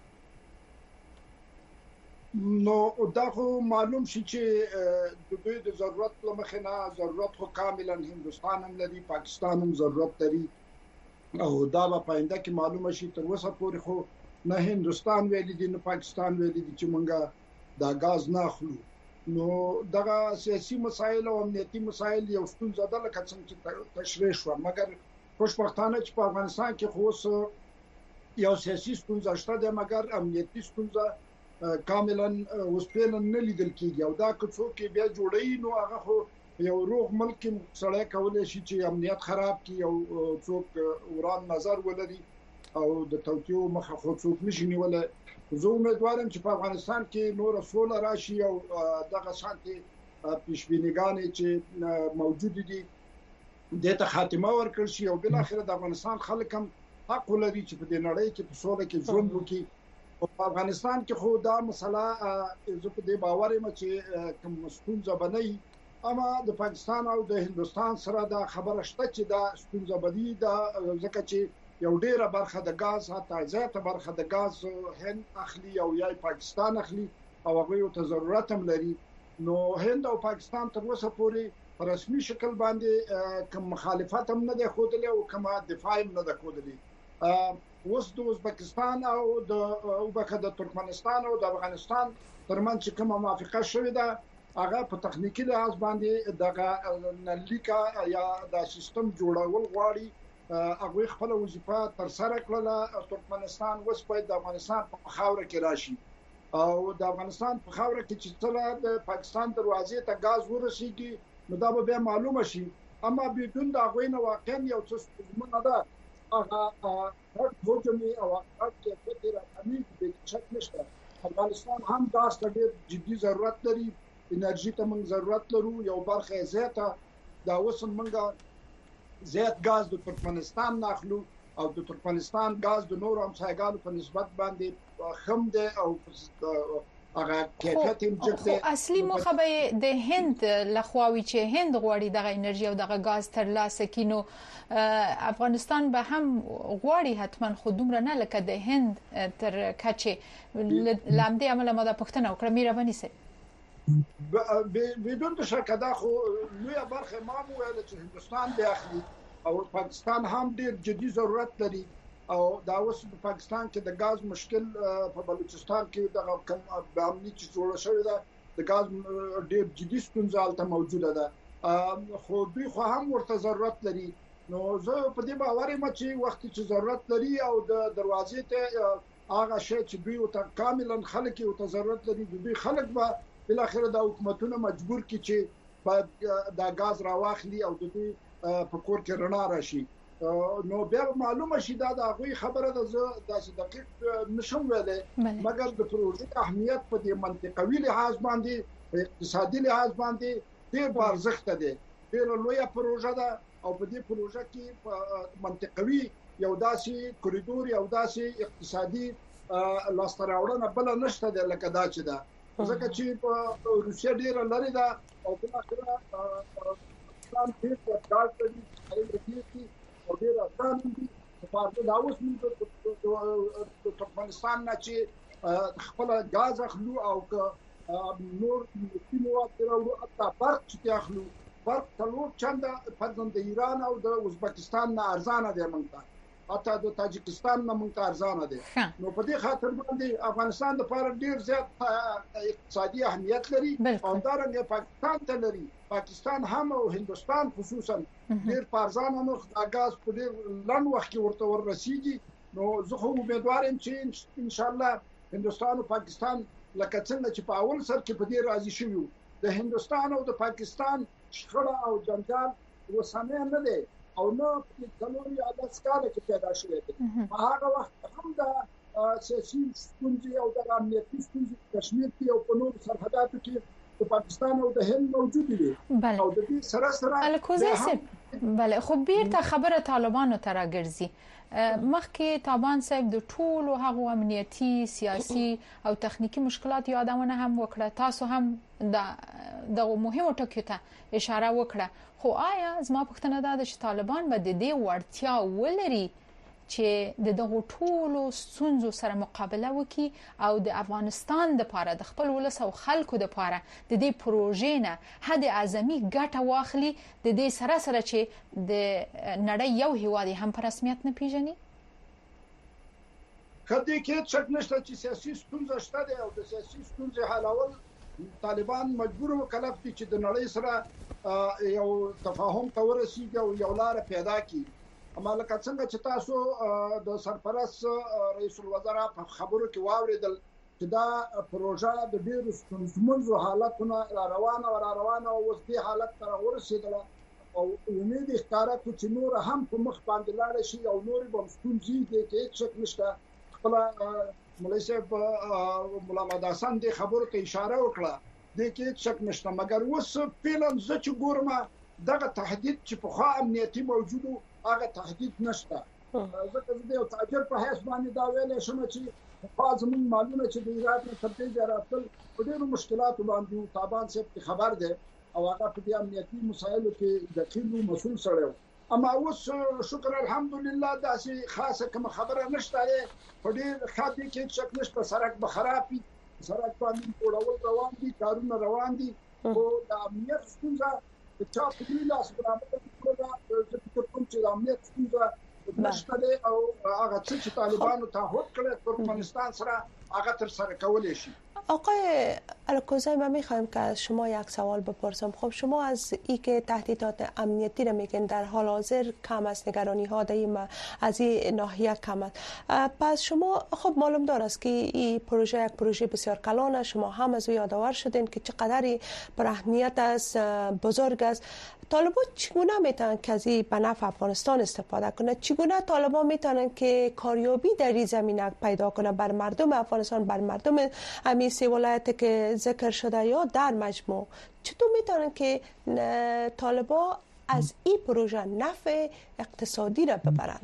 نو دا خو معلوم شي چې د دوی د ضرورت لمخې نه ضرورت خو کاملا هندستان هم لري پاکستان هم ضرورت لري او دا په پاینده کې معلومه شي تر اوسه پورې خو نه هندستان ویلي دي نه پاکستان ویلي دي چې مونږه دا غاز نه اخلو نو دغه سیاسي مسایل او امنیتي مسایل یو ستونزه ده لکه څنګه چې تشریح شو مګر خوشبختانه چې په افغانستان کې خو یو سیاسي ستونزه شته ده مګر امنیتي ستونزه کاملا وسپیل نه لیدل کیږي او دا که څوک بیا جوړي نو هغه خو یو روغ ملک سړی کولای شي چې امنیت خراب کړي او څوک وران نظر ولري او د توتیو مخه خو څوک نشي نیولای زه امیدوارم چې په افغانستان کې نور سول راشي او دغه شانتي پیشبینیګانې چې موجود دي د ته خاتمه ورکړي شي او بل اخر د افغانستان خلک هم حق لري چې په دې نړۍ کې په سوله کې ژوند وکړي او په افغانستان کې خو دا مسله زه په دې باور یم چې کوم ستونزه بنئ اما د پاکستان او د هندستان سره دا خبره شته چې دا ستونزه بدی دا ځکه چې یو ډیره برخه د غاز حتی زیاته برخه د غاز هند اخلي او یا پاکستان اخلي او هغه یو ته ضرورت هم لري نو هند او پاکستان تر اوسه پورې په رسمي شکل باندې کوم مخالفت هم نه دی خوده او کوم دفاع هم نه دی خوده اوس د ازبکستان او د ترکمنستان او د افغانستان ترمنځ کومه موافقه شوې ده هغه په تخنیکی لحاظ باندې دغه نلیکا یا د سیستم جوړول غواړي هغه خپل وظیفه تر سره کړله ترکمنستان اوس په د افغانستان په خاوره کې راشي او د افغانستان په خاوره کې چې تر د پاکستان دروازې ته غاز ورسیږي نو دا به معلومه شي اما بدون د هغه نه واقعا یو څه ستونزمنه ده هغه هوجمي او هغه چې په امید د شک نشته افغانستان هم غاز ته ډېر جدي ضرورت لري انرژي ته موږ ضرورت لرو یو برخه زیاته دا اوس موږ زیات غاز د ترکمنستان ناخلو او د ترکمنستان غاز د نورو همسایګانو په نسبت باندې خم ده او هغه کیفیت هم جګ ده اصلي موخه به د هند لخواوي چې هند غواړي دغه انرژي او دغه غاز ترلاسه کینو افغانستان به هم غواړي حتما خودمره نه لکه د هند تر کچه لامدې عمله ماده پښتنه وکړه میربانی سي بدون شک دا خو لویه برخه ما ویل چې هندستان به اخلي او پاکستان هم ډیر جدي ضرورت لري او دا اوس په پاکستان کې د غاز مشکل په بلوچستان کې د کوم امنیت چې جوړ شوی دا د غاز ډیر جدي ستونزه الته موجوده ده خو دوی خو هم ورته ضرورت لري نو زه په دې باور یم چې وخت چې ضرورت لري او د دروازې ته هغه شی چې دوی ته کاملا خلک یو ته ضرورت لري دوی خلک به بل اخر د حکومتونو مجبور کی چې د غاز راواخلي او د دوی په کور کې رڼا راشي نو بیا معلومه شي دا د هغه خبره ده زه داسې دقیق نشم ویلې مګر د پروژې اهمیت په دې منطقوي لحاظ باندې اقتصادي لحاظ باندې ډېر ارزښت ده ډېر لویه پروژه ده او په دې پروژه کې منطقوي یو داسې کوریډور یو داسې اقتصادي لاستراوړنه بل نشته ده لکه دا چې ده ځکه چې په روسیا ډیره لري دا او په اخره پاکستان ډیر ځای دی او ډیر آسان دي په دا اوس موږ د افغانستان نه چې خپل غاز اخلو او نور مواد راوړو حتی برق چې اخلو برق څلور چنده په د ایران او د ازبکستان نه ارزانه دی موږ حتی د تاجکستان نه موږ ارزانه دي نو په دې خاطر باندې افغانستان د لپاره ډیر زیات اقتصادي اهمیت لري او همدارنګه پاکستان ته لري پاکستان هم او هندستان خصوصا ډیر ارزانه نو غاز په ډیر لنډ وخت کې ورته ورسیږي نو زه خو امیدوار یم چې ان شاء الله هندستان او پاکستان لکه څنګه چې په اول سر کې په دې راضي شوي د هندستان او د پاکستان شخړه او جنجال وسامه نه دی او نو په څلوري اگست کال کې پیدا شوه دي هغه وخت هم د سیاسي ستونزې او د امنیتي ستونزې کشمیر کې او په نور سرحداتو کې د پاکستان او د هند موجود دي او د دې سره الکوزي بله خو بیرته خبره طالبانو ته راګرځي مخکې طالبان صاحب د ټولو هغو امنیتي سیاسي او تخنیکی مشکلات یادونه هم وکړه تاسو هم د مهمو ټکیو ته اشاره وکړه خو آیا زما پوښتنه ده چې طالبان به د دې وړتیا ولري چې د دغه ټولو ستونزو سره مقابله وکړي او د افغانستان لپاره د خپل ولس او خلکو لپاره د دې پروژې نه حد اعظمي ګټه واخلي د دې سره چې د نړۍ یو هیواد هم په رسمیت نه پیژني کله کې څه نشته چې سیاسي ستونزې شته او د سیاسي ستونزې حلول طالبان مجبور وکړي چې د نړۍ سره یو تفاهم ته ورسیږي او یو لار پیدا کړي اما لکه څنګه چې تاسو د سرپرست رئیس الوزرا په خبرو کې واوریدل چې دا پروژه د ډیرو ستونزمنو حالتونو روانه او اوس دې حالت ته ورسېدله او امید ښکارا چې نور هم په مخ باندې لاړ شي او نور به ستونزې دي چې څه نشته خپل مولوی صاحب مولا محمد حسن دې خبرو ته اشاره وکړه د کې څه نشته مګر اوس فعلا ځکه چې ګورم دغه تهدید چې په خوا امنیتي موجودو هغه تهدید نشته ځکه د یو تاجر په حیث باندې دا ویل شم چې خاص من معلومه چې د ایران په ترتیب راتل په ډېرو مشکلاتو باندې طالبان څخه خبر ده او هغه په دې امنیتي مسایلو کې دقیق مسؤل سره اما اوس شکر الحمدلله داسې خاصه کوم خبره نشته په دې خاطر کې شک نشته سرک به خرابي سرک باندې ټولول روان دي کارونه روان دي او د امنیت ستونزه چې په دې لاس برابر کوم چې د امنیت ستونزه نشته او هغه چې طالبانو تعهد کړی ترکمنستان سره هغه تر سره کولای شي آقای الکوزی من میخوایم که از شما یک سوال بپرسم خب شما از ای که تهدیدات امنیتی را میگن در حال حاضر کم است نگرانی ها از این ناحیه کم است پس شما خب معلوم دار است که این پروژه یک پروژه بسیار کلان شما هم از او یادآور شدین که چقدر پر اهمیت است بزرگ است طالبان چگونه میتونن که از این به نفع افغانستان استفاده کنه چگونه طالبان میتونن که کاریابی در این زمینه پیدا کنه بر مردم افغانستان بر مردم همین سه ولایت که ذکر شده یا در مجموع چطور میتونن که طالبان از این پروژه نفع اقتصادی را ببرن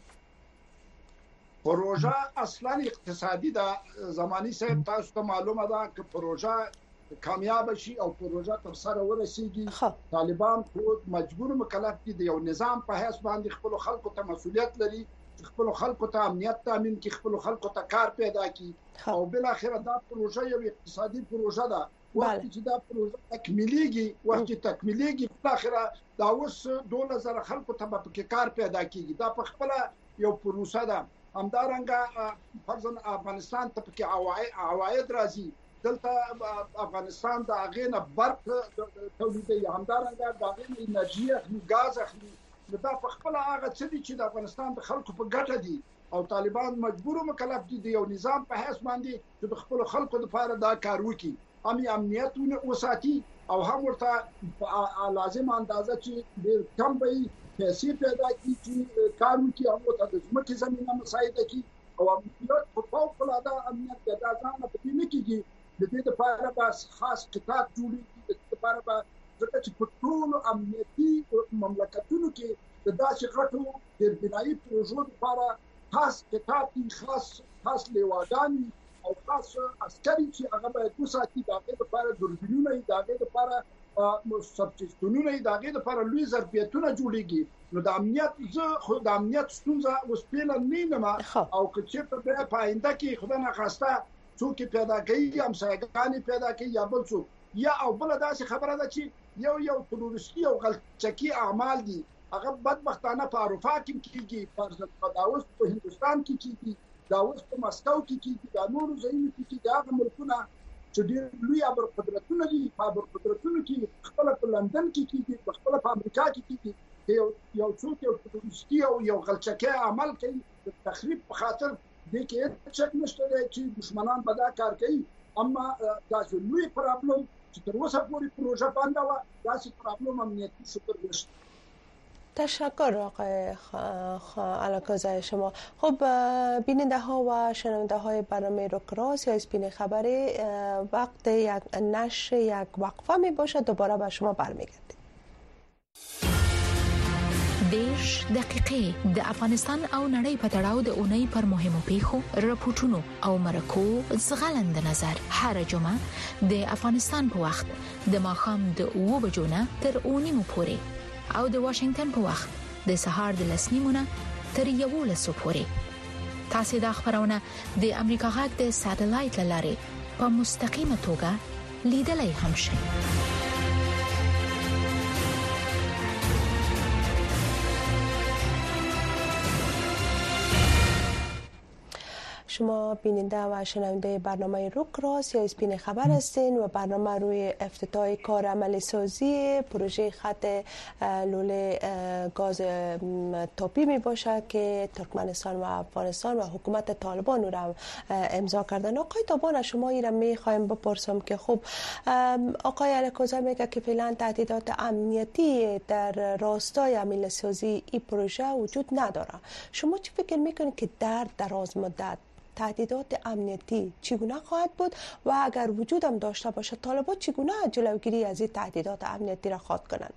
پروژه اصلا اقتصادی ده زمانی صاحب تاسو ته معلومه ده که پروژه کامیاب شي او پروژه تر سره ورسیږي طالبان خود مجبور مکلف دي د یو نظام په حساب باندې خپل خلکو ته مسؤلیت لري خپل خلکو ته امنیت تامین کړي خپل خلکو ته کار پیدا کړي او بل اخر دا پروژه یو اقتصادي پروژه ده وخت چې دا پروژه تکمیلېږي په اخر دا اوس 2000 خلکو ته په کار پیدا کیږي دا په خپل یو پروسه ده همدارنګه فرضاً افغانستان ته په عواید راځي دلته افغانستان د اغینه برق تولیدي همدارنګه د اغینه انرژي اخلي غاز اخلي دا په خپل هغه څه چې د افغانستان د خلکو په ګټه دي او طالبان مجبور مکلف دي د یو نظام په حساب باندې چې د خپل خلکو لپاره دا کار وکړي هم امنیت وساتي او هم ورته لازم اندازه چې ډېر کم به پیسې پیدا کړي چې کار وکړي او ته د ځمکې زمينه مساعده کړي او امنیت په فوق العاده امنیت پیدا ځان په دې نه کېږي د دې لپاره بس خاص قطاع جوړي د دې لپاره ځکه چې په ټول امنیتي مملکتونو کې د داسې غټو د بنایي پروژو لپاره خاص قطاع خاص لیواګان او خاص عسکري چې هغه باید 2 ساعتي دغه لپاره دوربینونه دغه لپاره سبسټیټونونه دغه لپاره لوی ظرفیتونه جوړیږي. نو د امنیت زه خو د امنیت ستونزه اوس پیل نه ما او چې په آینده کې خدای نه خواسته څوک پیدا کوي هم سایګانی پیدا کوي یا بل څوک یا او بل داسې خبره ده چې یو تروریستي او غلطچکی اعمال دي هغه بدبختانه په اروپا کې کیږي، په داوس په هندستان کې کیږي، داوس په مسکو کې کیږي، د نورو ځایونو کې کیږي. هغه ملکونه چې ډېر لوی ابر قدرتونه دي په ابر قدرتونو کې خپل په لندن کې کیږي، خپل په امریکا کې کیږي. یو څوک یو تروریستي او یو غلطچکی عمل کوي د تخریب په خاطر د کې څه نشته چې دشمنان به دا کار کوي. اما دا لوی پرابلم چې تر اوسه پورې پروژه بنده و داسې پرابلم امنیتی شکر نشته. تشکر آقای علاکازای شما. خب بیننده ها و شنونده های برنامه روکراس یا اسپین خبری وقت یک نشر یک وقفه می باشه، دوباره به شما برمیگردیم. 10 دقیقې د افغانستان او نړۍ په تړاو د اونۍ پر مهمو پیښو راپورټونو او مرکو زغلند نظر هر جمعه د افغانستان په وخت د ماښام د 2 بجو نه تر 9 پورې او د واشنگټن په وخت د سهار د 10 نه تر 11 پورې. تاسو د خبرونه د امریکا غږ د ساتلایت لارې په مستقیمه توګه لیدلای هم شئ. شما بیننده و شنونده برنامه روکراس یا اسپین خبر هستین و برنامه روی افتتاح کار عملی سازی پروژه خط لوله گاز تاپی می باشه که ترکمنستان و افغانستان و حکومت طالبان رو امضا کردن. آقای تابان شما این را می خواهیم بپرسم که خب آقای علاکازای میگه که فعلا تهدیدات امنیتی در راستای عملی سازی این پروژه وجود نداره. شما چی فکر میکنید که در دراز مدت تهدیدات امنیتی چگونه خواهد بود و اگر وجود هم داشته باشه طالبان چگونه جلوگیری از این تهدیدات امنیتی را خواهد کنند؟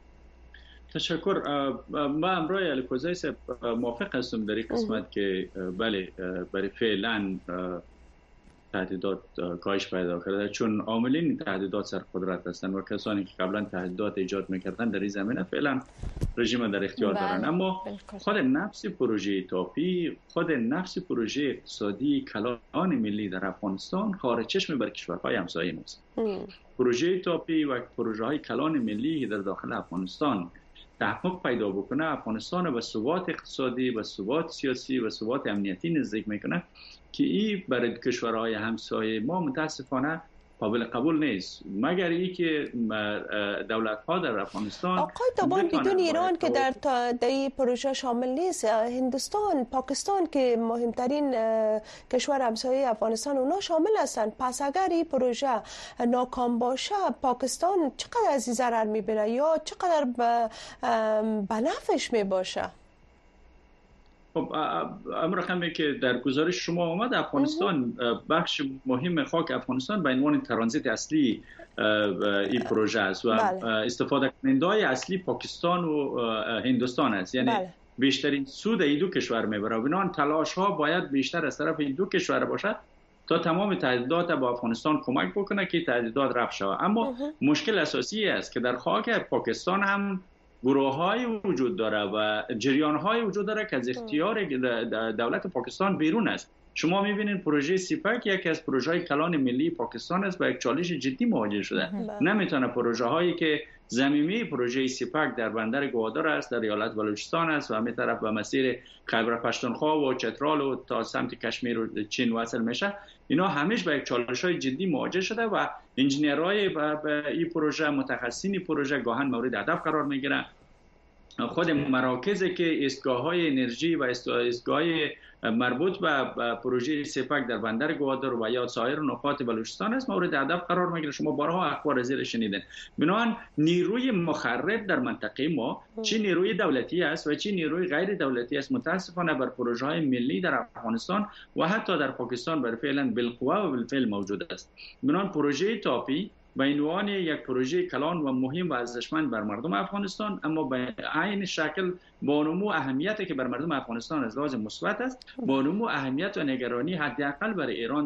تشکر. ما امروز علاکازای صاحب موافق هستم در این قسمت که بله برای فعلا تهدیدات کاهش پیدا کرده، چون عاملین تهدیدات سرقدرت هستند و کسانی که قبلا تهدیدات ایجاد میکردن در این زمینه فعلا رژیم در اختیار دارن. اما خود نفس پروژه تاپی، خود نفس پروژه اقتصادی کلان ملی در افغانستان خارج چشم بر کشورهای همسایه ماست. پروژه تاپی و پروژه های کلان ملی در داخل افغانستان تحقق پیدا بکنه، افغانستان به ثبات اقتصادی، به ثبات سیاسی و ثبات امنیتی نزدیک میکنه که این برای کشورهای همسایه ما متاسفانه قابل قبول نیست، مگر ای که دولت‌ها در افغانستان. آقای تابان بدون ایران که در این پروژه شامل نیست، هندوستان، پاکستان که مهمترین کشور همسایه افغانستان اونا شامل هستند. پس اگر این پروژه ناکام باشه پاکستان چقدر از این ضرر میبینه یا چقدر به نفعش میباشه؟ خب امر خمی که در گزارش شما آمد، افغانستان بخش مهم خاک افغانستان به عنوان ترانزیت اصلی این پروژه است و استفاده کننده‌های اصلی پاکستان و هندوستان است، یعنی بیشترین سود این دو کشور میبره. بنابراین تلاش ها باید بیشتر از طرف این دو کشور باشد تا تمام تهدیدات با افغانستان کمک بکنه که تهدیدات رفع شود. اما مشکل اساسی است که در خاک پاکستان هم گروه‌های وجود داره و جریان‌های وجود داره که از اختیار دولت پاکستان بیرون است. شما می‌بینید پروژه سیپاک یکی از پروژه‌های کلان ملی پاکستان است و یک چالش جدی مواجه شده. نمیتونه پروژه‌هایی که زمینی پروژه سیپاک در بندر گوادر است، در ایالت بلوچستان است و همین طرف به مسیر خیبر پختونخوا و چترال و تا سمت کشمیر و چین وصل میشه، اینا همیشه با یک چالش‌های جدی مواجه شده و انجینرهای به این پروژه، متخصصین پروژه گاهن مورد هدف قرار میگیرن. خود مراکزی که ایستگاه‌های انرژی و ایستگاه‌های مربوط به پروژه سیپاک در بندر گوادر و یا سایر نقاط بلوچستان است مورد هدف قرار میگیره. شما بارها اخبار زیر شنیدین. بنابراین نیروی مخرب در منطقه ما چه نیروی دولتی است و چه نیروی غیر دولتی است متاسفانه بر پروژه‌های ملی در افغانستان و حتی در پاکستان بر فعلا بالقوه و بالفعل موجود است. بنابراین پروژه تاپی به عنوان یک پروژه کلان و مهم و ارزشمند بر مردم افغانستان، اما به عین شکل با نمو اهمیتی که بر مردم افغانستان از لحاظ مثبت است، با نمو اهمیت و نگرانی حداقل برای ایران در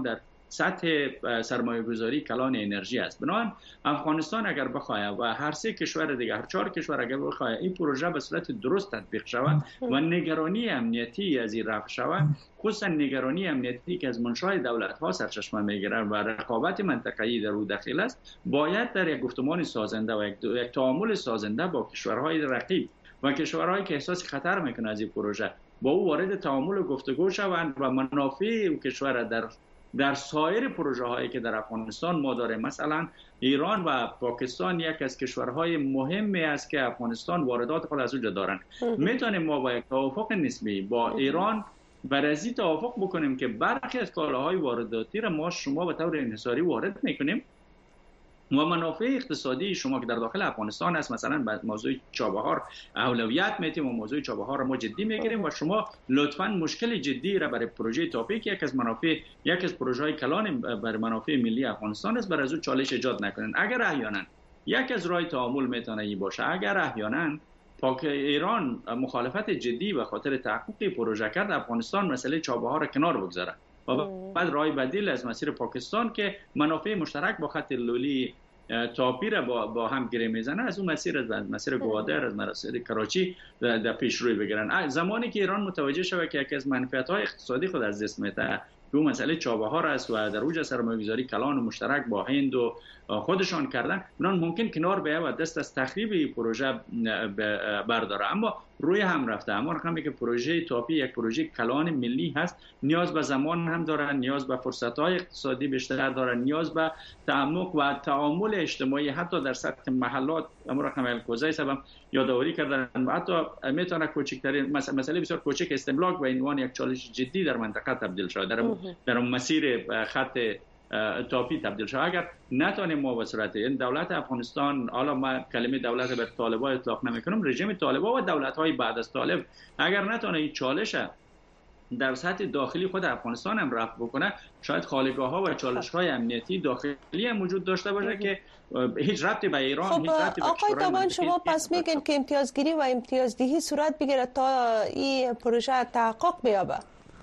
سطح سرمایه گذاری کلان انرژی است. بنابراین افغانستان اگر بخواهد و هر سه کشور دیگه، هر 4 کشور اگر بخواهد این پروژه به صورت درست تطبیق شود و نگرانی امنیتی از این رفع شود، خصوصا نگرانی امنیتی که از منشأ دولت‌ها سرچشمه می‌گیرد و رقابت منطقه‌ای در او داخل است، باید در یک گفتمان سازنده و یک تعامل سازنده با کشورهای رقیب و کشورهایی که احساس خطر میکنه از این پروژه با او وارد تعامل و گفتگو شوند و منافع او کشور در سایر پروژه هایی که در افغانستان ما داریم، مثلا ایران و پاکستان یک از کشورهای مهمی است که افغانستان واردات خود از اونجا دارن. میتونیم ما با یک توافق نسبی با ایران بر از این توافق بکنیم که برخی از کالاهای وارداتی را شما به طور انحصاری وارد میکنیم و منافع اقتصادی شما که در داخل افغانستان است، مثلا به موضوع چابهار اولویت میدیم و موضوع چابهار را ما جدی میگیریم و شما لطفاً مشکل جدی را برای پروژه تاپی که یک از پروژه های کلان برای منافع ملی افغانستان است برای از اون چالش ایجاد نکنین. اگر احیانا یک از راه تعامل میتونه این باشه، اگر احیانا ایران مخالفت جدی به خاطر تحقق پروژه کرد، افغانستان مسئله چابهار را کنار بگذاره و بعد راه بدیل از مسیر پاکستان که منافع مشترک با خط لولی تاپی را با هم گره میزنه، از اون مسیر گوادر، از مسیر کراچی در پیش روی بگیرن. زمانی که ایران متوجه شود که یکی از منفعت‌های اقتصادی خود از دست میده که اون مسئله چابهار است و در اوج سرمایه‌گذاری کلان و مشترک با هند و خودشان کردن، اونان ممکن کنار بیاید و دست از تخریب پروژه برداره. اما روی هم رفته. اما رقمی که پروژه تاپی یک پروژه کلان ملی هست، نیاز به زمان هم دارن، نیاز به فرصت‌های اقتصادی بیشتر دارن، نیاز به تعمق و تعامل اجتماعی حتی در سطح محلات. اما رقم الکوزای سبب یادآوری کردن و حتی میتونه کوچکترین مسئله بسیار کوچک استملاک به عنوان یک چالش جدی در منطقه تبدیل شود، در مسیر خط تاپی تبدیل شد. اگر نتونیم ما به صورت این دولت افغانستان، حالا ما کلمه دولت بر طالبان اطلاق نمیکنم، رژیم طالبان و دولت‌های بعد از طالب اگر نتونه این چالش در سطح داخلی خود افغانستان هم رفع بکنه، شاید خالیگاه‌ها و چالش‌های امنیتی داخلی هم وجود داشته باشه که هیچ ربطی به ایران، هیچ ربطی به آقای تابان، شما پس میگن که امتیازگیری و امتیازدهی صورت بگیره تا این پروژه تحقق بیابه؟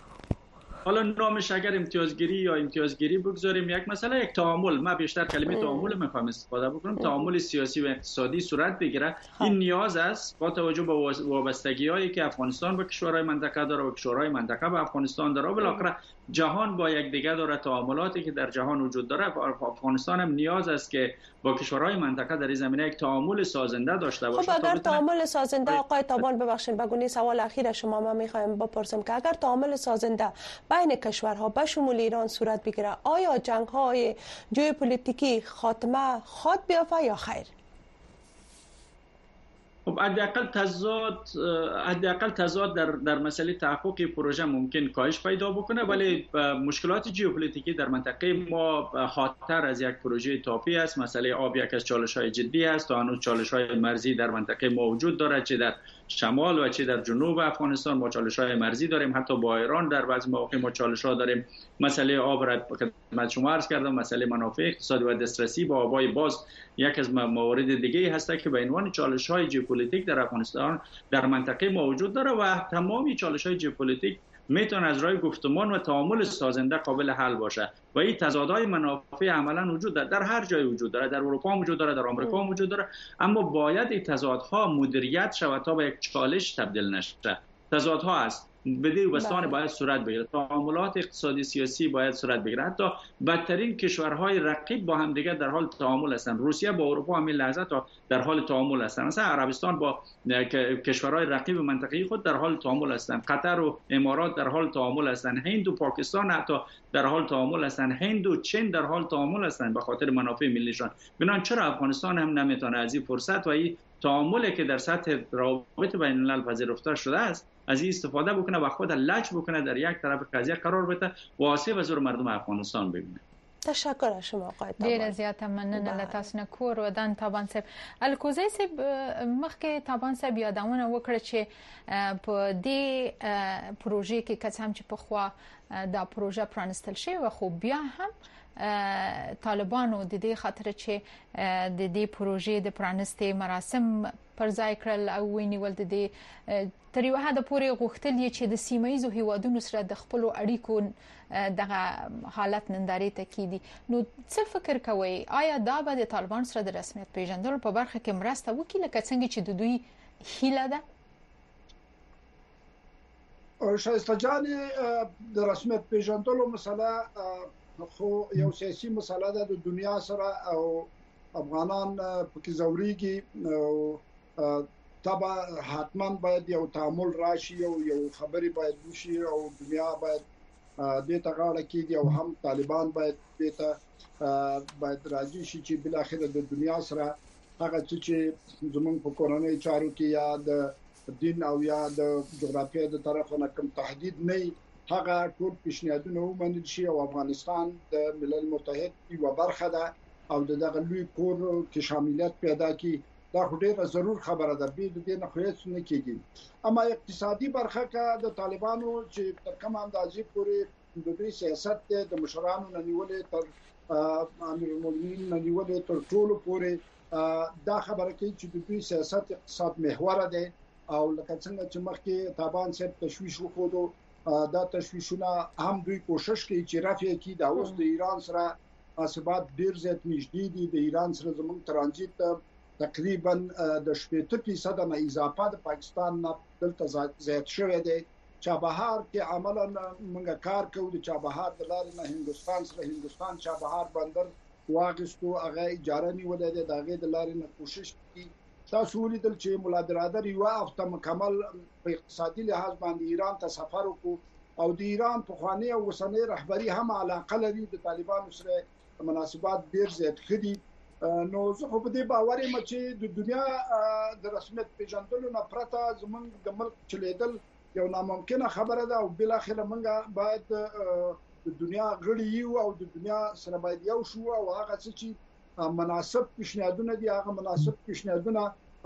حالا نامش اگر امتیازگیری یا امتیازگیری بگذاریم، یک مسئله یک تعامل، من بیشتر کلمه تعامل میخوام استفاده بکنم، تعامل سیاسی و اقتصادی صورت بگیره. این نیاز است با توجه به وابستگی‌هایی که افغانستان با کشورهای منطقه داره و کشورهای منطقه به افغانستان داره و بالاخره جهان با یکدیگر داره، تعاملاتی که در جهان وجود داره. افغانستان هم نیاز است که با کشورهای منطقه در این زمینه یک تعامل سازنده داشته باشه. خب اگر تعامل سازنده، آقای تابان ببخشید بگونی سوال اخیر شما ما میخوایم بپرسم که اگر تعامل سازنده بین کشورها به شمول ایران صورت بگیره، آیا جنگ‌های ژئوپلیتیکی خاتمه خواد بیافته یا خیر؟ خب حداقل تضاد در مسئله تحقق پروژه ممکن کاهش پیدا بکنه، ولی مشکلات ژئوپلیتیکی در منطقه ما خاطر از یک پروژه تاپی است. مسئله آب یک از چالش‌های جدی است. تا هنوز چالش‌های مرزی در منطقه ما وجود دارد، چه در شمال و چه در جنوب افغانستان ما چالش‌های مرزی داریم، حتی با ایران در بعضی مواقع ما چالش‌ها داریم. مسئله آب را خدمت شما عرض کردم، مسئله منافع اقتصادی و دسترسی به آب‌های باز یک از موارد دیگه هست که به عنوان چالش‌های ژئوپلیتیک در افغانستان در منطقه ما وجود داره و تمامی چالش‌های ژئوپلیتیک میتونه از راه گفتمان و تعامل سازنده قابل حل باشه و این تضادهای منافع عملا وجود داره، در هر جای وجود داره، در اروپا هم وجود داره، در آمریکا هم وجود داره. اما باید این تضادها مدیریت شود تا به یک چالش تبدیل نشه. تضادها هست، بدی بستان باید صورت بگیره، تعاملات اقتصادی سیاسی باید صورت بگیره. حتی بدترین کشورهای رقیب با هم دیگر در حال تعامل هستند. روسیه با اروپا همین لحظه تا در حال تعامل هستند. مثلا عربستان با کشورهای رقیب منطقه‌ای خود در حال تعامل هستند. قطر و امارات در حال تعامل هستند. هند و پاکستان حتی در حال تعامل هستند. هند و چین در حال تعامل هستند به خاطر منافع ملیشان. بنابراین چرا افغانستان هم نمیتونه از این فرصت و این تعاملی که در سطح روابط بین الملل پذیرفته شده است از این استفاده بکنه و خود لج بکنه، در یک طرف قضیه قرار بده و آسیب از مردم افغانستان ببینه. تشکر از شما آقای تابان. ډیر زیات مننه له تاسو نه کور ودان تابان صاحب. الکوزی صاحب مخکې تابان صاحب یادونه وکړه چې په دې پروژې کې کڅ هم چې په خوا دا پروژه پرانستل شوی خو بیا هم طالبانو د دې خاطر چې د دې پروژې د پرانستې مراسم پر ځای کړل او ونیول د دې تر یو حد پورې غوښتل چې د سیمایي هیوادونو سره د خپل اړیکو دغه حالت نندارې ته کیدي. نو څه فکر کوئ آیا دا به د طالبان سره د رسمیت پیژندلو په برخه کې مرسته وکړي لکه څنګه چې د دوی هیله ده؟ شایسته جان، د رسمیت پیژندلو مسله خو یو سیاسي مسله ده د دنیا سره او افغانان پکې زوريږي او تبع حتما باید یو تعامل راشي او یو خبري باید وشي او دنیا باید دې ته غاړه کېږي او هم طالبان باید دې ته باید راځي چې بل اخر د دنیا سره هغه چې زمونږ په کورنۍ چارو کې یا د دین او یا د جغرافیې د طرفه نه کوم تهدید نه هغه ټول پیشنهادونه ومنل شي او افغانستان د ملل متحد یو برخه ده او دغه لوی کور کې شاملیت پیدا کی. دا ډیره ضرور خبره ده به د دې نه خو هیڅ نه کیږي. اما اقتصادي برخه کې د طالبانو چې تر کوم اندازې پورې د دوی سیاست د مشرانو نه نیولې تر امیر المؤمنین نه نیولې تر ټولو پورې دا خبره کوي چې د دوی سیاست اقتصاد محور ده او لکه څنګه چې مخکې طالبان صاحب تشویش وکړو دا تشویشونه هم دوی کوشش کوي چې رافع کړي. دا اوس د ایران سره مناسبات ډیر زیات نږدې دي. د ایران سره زموږ ترانزیت تقریبا د 70% نه اضافه د پاکستان نه دلته زیات شوی دی. چابهار کې عملاً موږ کار کوو د چابهار د لارې نه هندستان چابهار بندر واغستو هغه اجاره نیولې ده. دغه د لارې نه کوشش کوي. تاسو ولیدل چې مولا برادر یو هفته مکمل په اقتصادي لحاظ باندې ایران ته سفر وکړ او د ایران په خواني او وسنۍ رهبری هم علاقه لري د طالبانو سره مناسبات ډیر زیات خدي. نو زه په دې باور یم چې د دنیا د رسمیت پیژندلو نه پرته زمونږ د ملک چلیدل یو ناممکنه خبره ده او بل اخر موږ باید د دنیا غړي یو او د دنیا سره باید یو شو او هغه چې مناسب پیشنهادونه دي هغه مناسب پیشنهادونه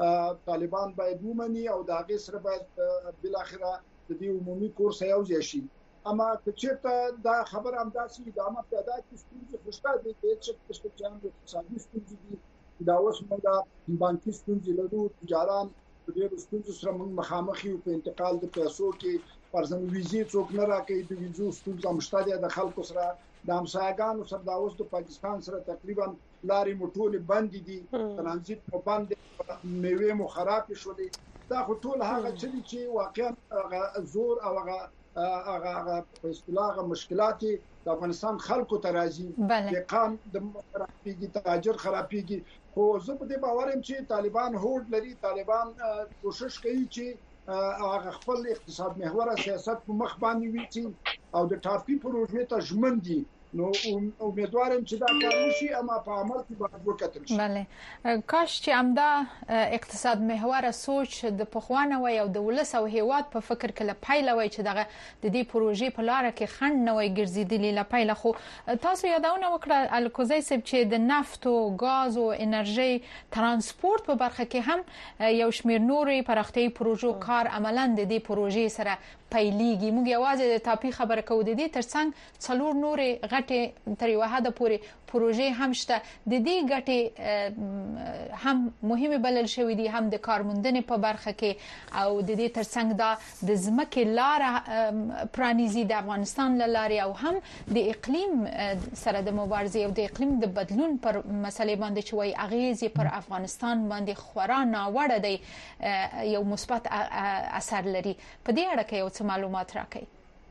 طالبان باید ومني او د هغه سره باید بل اخر د دې عمومي کورس یو ځای شي. اما چې دا خبر هم داسې ادامه پیدا کړي چې خوشاله دي چې د اقتصادي ستونزې دي دا اوس موږ بانکي ستونزې لرو. تجاران د دې ستونزو سره موږ مخامخ یو په انتقال د پیسو کې فرضاً ویزې څوک نه راکړي د ویزو ستونزه مشته ده د خلکو سره د همسایګانو سره دا اوس د پاکستان سره تقریبا لارې موټولې بند دي ترانزیت په بند میوه مو خراب شولې. دا ټول هغه چې واقعا زور او هغه په اصطلاح مشکلات د افغانستان خلکو ته راځي. یقان د خرابېږي تاجر خرابېږي. خو زه په دې باور یم چې طالبان هوډ لري. طالبان کوشش کوي چې هغه خپل اقتصاد محور سیاست په مخ باندې وي او د ټاپي پروژې ته ژمن دي. نو امیدوارم چې دا کار وشي اما په عمل کې باید وکتل شي. بله کاش چې همدا اقتصاد محور سوچ د پخوانه وي او د ولس او هیواد په فکر کې لپایله وي چې دغه د دې پروژې په لار کې خنډ نه وي ګرځېدلی لپایله. خو تاسو یادونه وکړه الکوزی صاحب چې د نفت او غاز او انرژي ترانسپورت په برخه کې هم یو شمېر نورې پراختیايي پروژو کار عملاً د دې پروژې سره پیلېږي. موږ یوازې د تاپی خبره کوو. د دې ترڅنګ څلور نورې غټې تر یو حد پورې پروژې هم شته. د دې غټې هم مهمه بلل شوې دي هم د کارموندنې په برخه کې او د دې ترڅنګ دا د ځمکې لار پرانیزي د افغانستان لارې او هم د اقلیم سره د مبارزې او د اقلیم د بدلون پر مسلې باندې چې وایي اغیزې پر افغانستان باندې خورا ناوړه دی یو مثبت اثر لري. په دې اړه کې یو څه معلومات راکړئ.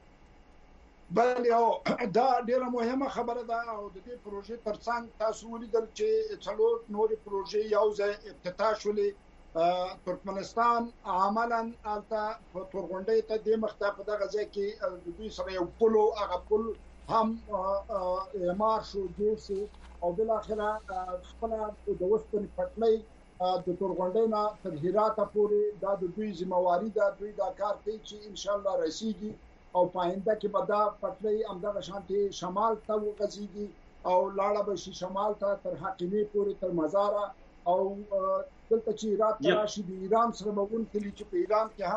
بله دا ډیره مهمه خبره ده او د دې پروژې ترڅنګ تاسو ولیدل چې څلور نورې پروژې یو ځای افتتاح شولې. ترکمنستان عملاً البته په تورغونډۍ ته د مخته په دغه ځای کې د دوی سره یو پل او هغه پل هم اعمار شو جوړ شو او بل اخره خپل د وسپنې پټلۍ د تورغونډۍ نه تر هرات پورې دا د دوی ذمہواری ده. دوی دا کار کوي چې ان شاء الله رسیدي او پاینده کې به دا پټلۍ همدغه شانتي شمال ته وغځيږي او لاړه به شي شمال ته تر حقیمي پورې تر مزار او دلته چې هرات راشي د ایران سره مګون کلی چې په ایران کې هم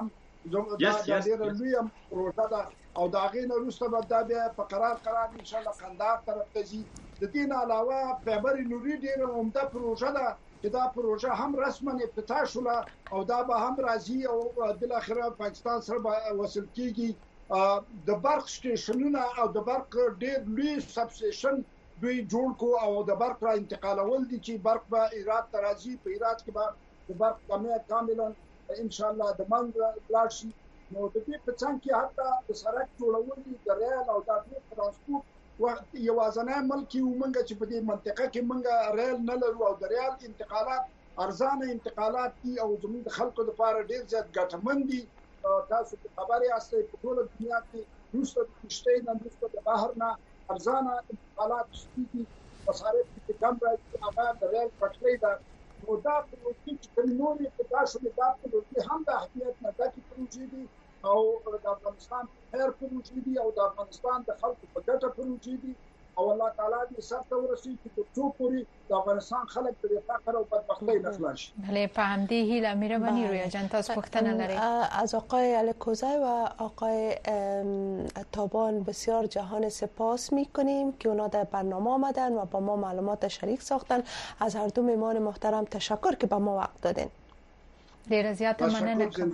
دا ډېر لوی پروژه ده او دا غي نه وروسته به دا بیا په قرار ان شاء الله قندهار طرف ته ځي. د دې نه علاوه فایبر نوري ډېر عمده پروژه ده چې دا پروژه هم رسما افتتاح شوه او دا به هم راځي او د اخره پاکستان سره وصل کیږي. د برق سټیشنونه او د برق ډېر لوی سبسټیشن دوی جوړ کو او د برق را انتقالول دي چې برق به ایراد ته راځي. په ایراد کې به د برق کاملا ان شاء الله د منځ لاړ شي. نو د دې په څنګ کې حتی د سړک جوړول دي د ریل او د ترانسپورت وخت یوازنه ملکی ومنګه چې په دې منطقه کې منګه ریل نه لرو او د ریل انتقالات ارزانه انتقالات دي او زموږ خلکو لپاره ډیر زیات ګټمن دي. تاسو خبرې اصلي په ټول دنیا کې روسته کشته نه روسته د بهر نه ارزانه انتقالات دي. مصارف کې کم راځي هغه د ریل پټلۍ ده. نو دا پروژې چې نورې په تاسو د پروژې هم د اهمیت نه ډکې پروژې دي او د افغانستان خیر پروژې دي او د افغانستان د خلکو په ګټه پروژې دي او الله تعالی دې سرته ورسوي چې څو پوری د افغانستان خلک د فقر او بدبختی نه خلاص شي. بله په همدې هیله مهرباني رویا جان تاسو پوښتنه لرئ از آقای الکوزی و آقای تابان بسیار جهان سپاس میکنیم که اونا در برنامه آمدن و با ما معلومات شریک ساختن. از هر دو مهمان محترم تشکر که به ما وقت دادین. ډیره زیاته مننه کوم.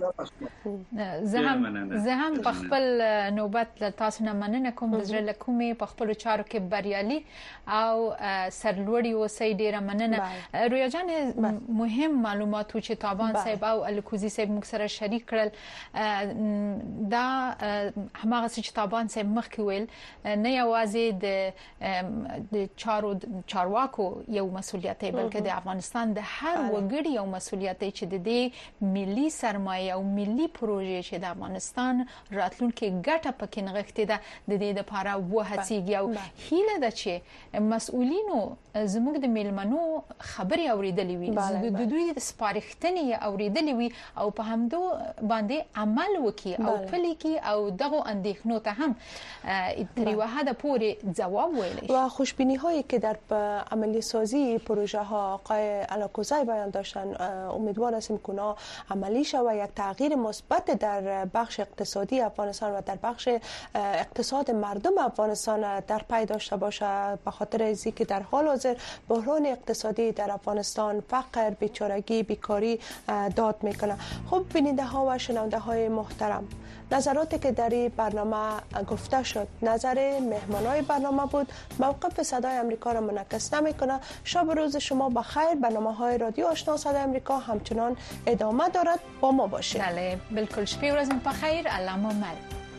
زه هم په خپل نوبت له تاسو نه مننه کوم. د زړه له کومې په خپل چارو کې بریالي او سرلوړي اوسئ. ډیره مننه. رویا جان مهم معلومات چې تابان صاحب او الکوزی صاحب موږ سره شریک کړل دا هماغه چې تابان صاحب مخکې ویل نه یوازې د چارواکو یو مسولیت دی بلکې د افغانستان د هر وګړي یو مسولیت دی چې د دې ملي سرمایه او ملي پروژې چې د افغانستان راتلونکي ګټه پکې نغښتې ده د دې لپاره وهڅیږي او هیله ده چې مسؤلینو زموږ د میلمنو خبري اوریدلې وي د دوی د سپارښتنې اوریدلې وي او په همدو باندې عمل وکړي او پلي کې او دغه اندېښنو ته هم تر یوه حد پورې ځواب ویلی و خوشبینی هایی که در عملی سازی پروژه ها آقای الکوزی بیان داشتن امیدوار هستیم که عملی شود و یک تغییر مثبت در بخش اقتصادی افغانستان و در بخش اقتصاد مردم افغانستان در پی داشته باشه به خاطر اینکه که در حال حاضر بحران اقتصادی در افغانستان فقر بیچارگی بیکاری داد میکنه. خب بیننده ها و شنونده های محترم نظراتی که در این برنامه گفته شد نظر مهمانای برنامه بود. موقف صدای امریکا را منعکس نمیکنه. شب و روز شما بخیر. برنامه‌های رادیو آشنا صدای امریکا همچنان ادامه دارد. با ما باشید. بله بالکل. شب و روزتون بخیر. علامه مل.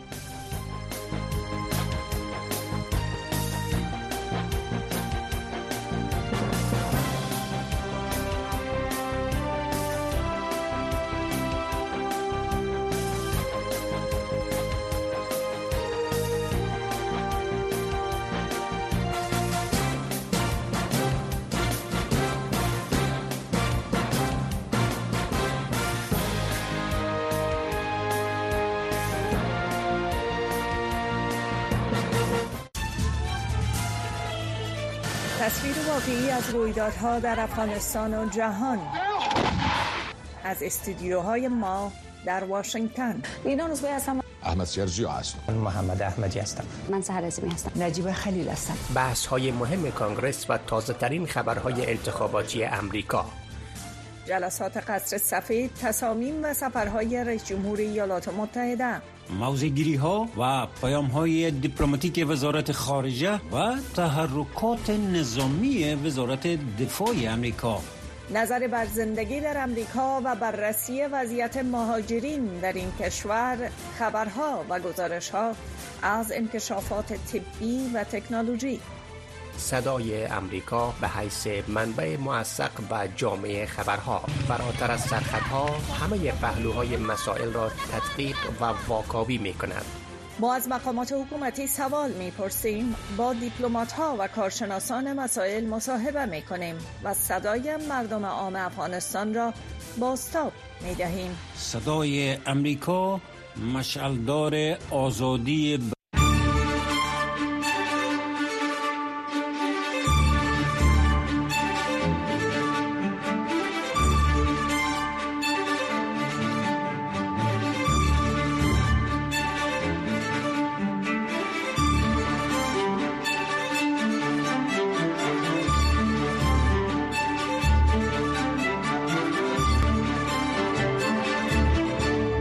تصویر واقعی از رویدادها در افغانستان و جهان از استودیوهای ما در واشنگتن. اینا روزبه هستم. احمد سیارجی هستم. محمد احمدی هستم. من سحر عظیمی هستم. نجیب خلیل هستم. بحث‌های مهم کانگرس و تازه‌ترین خبرهای انتخاباتی امریکا. جلسات قصر سفید، تصامیم و سفرهای رئیس جمهور ایالات متحده. موضع‌گیری‌ها و پیام‌های دیپلماتیک وزارت خارجه و تحرکات نظامی وزارت دفاع امریکا. نظر بر زندگی در امریکا و بررسی وضعیت مهاجرین در این کشور، خبرها و گزارش‌ها از انکشافات طبی و تکنولوژی. صدای امریکا به حیث منبع موثق و جامع خبرها فراتر از سرحدها همه پهلوهای مسائل را تدقیق و واکاوی می‌کند. ما از مقامات حکومتی سوال می‌پرسیم، با دیپلمات‌ها و کارشناسان مسائل مصاحبه می‌کنیم و صدای مردم عام افغانستان را بازتاب می‌دهیم. صدای امریکا مشعلدار آزادی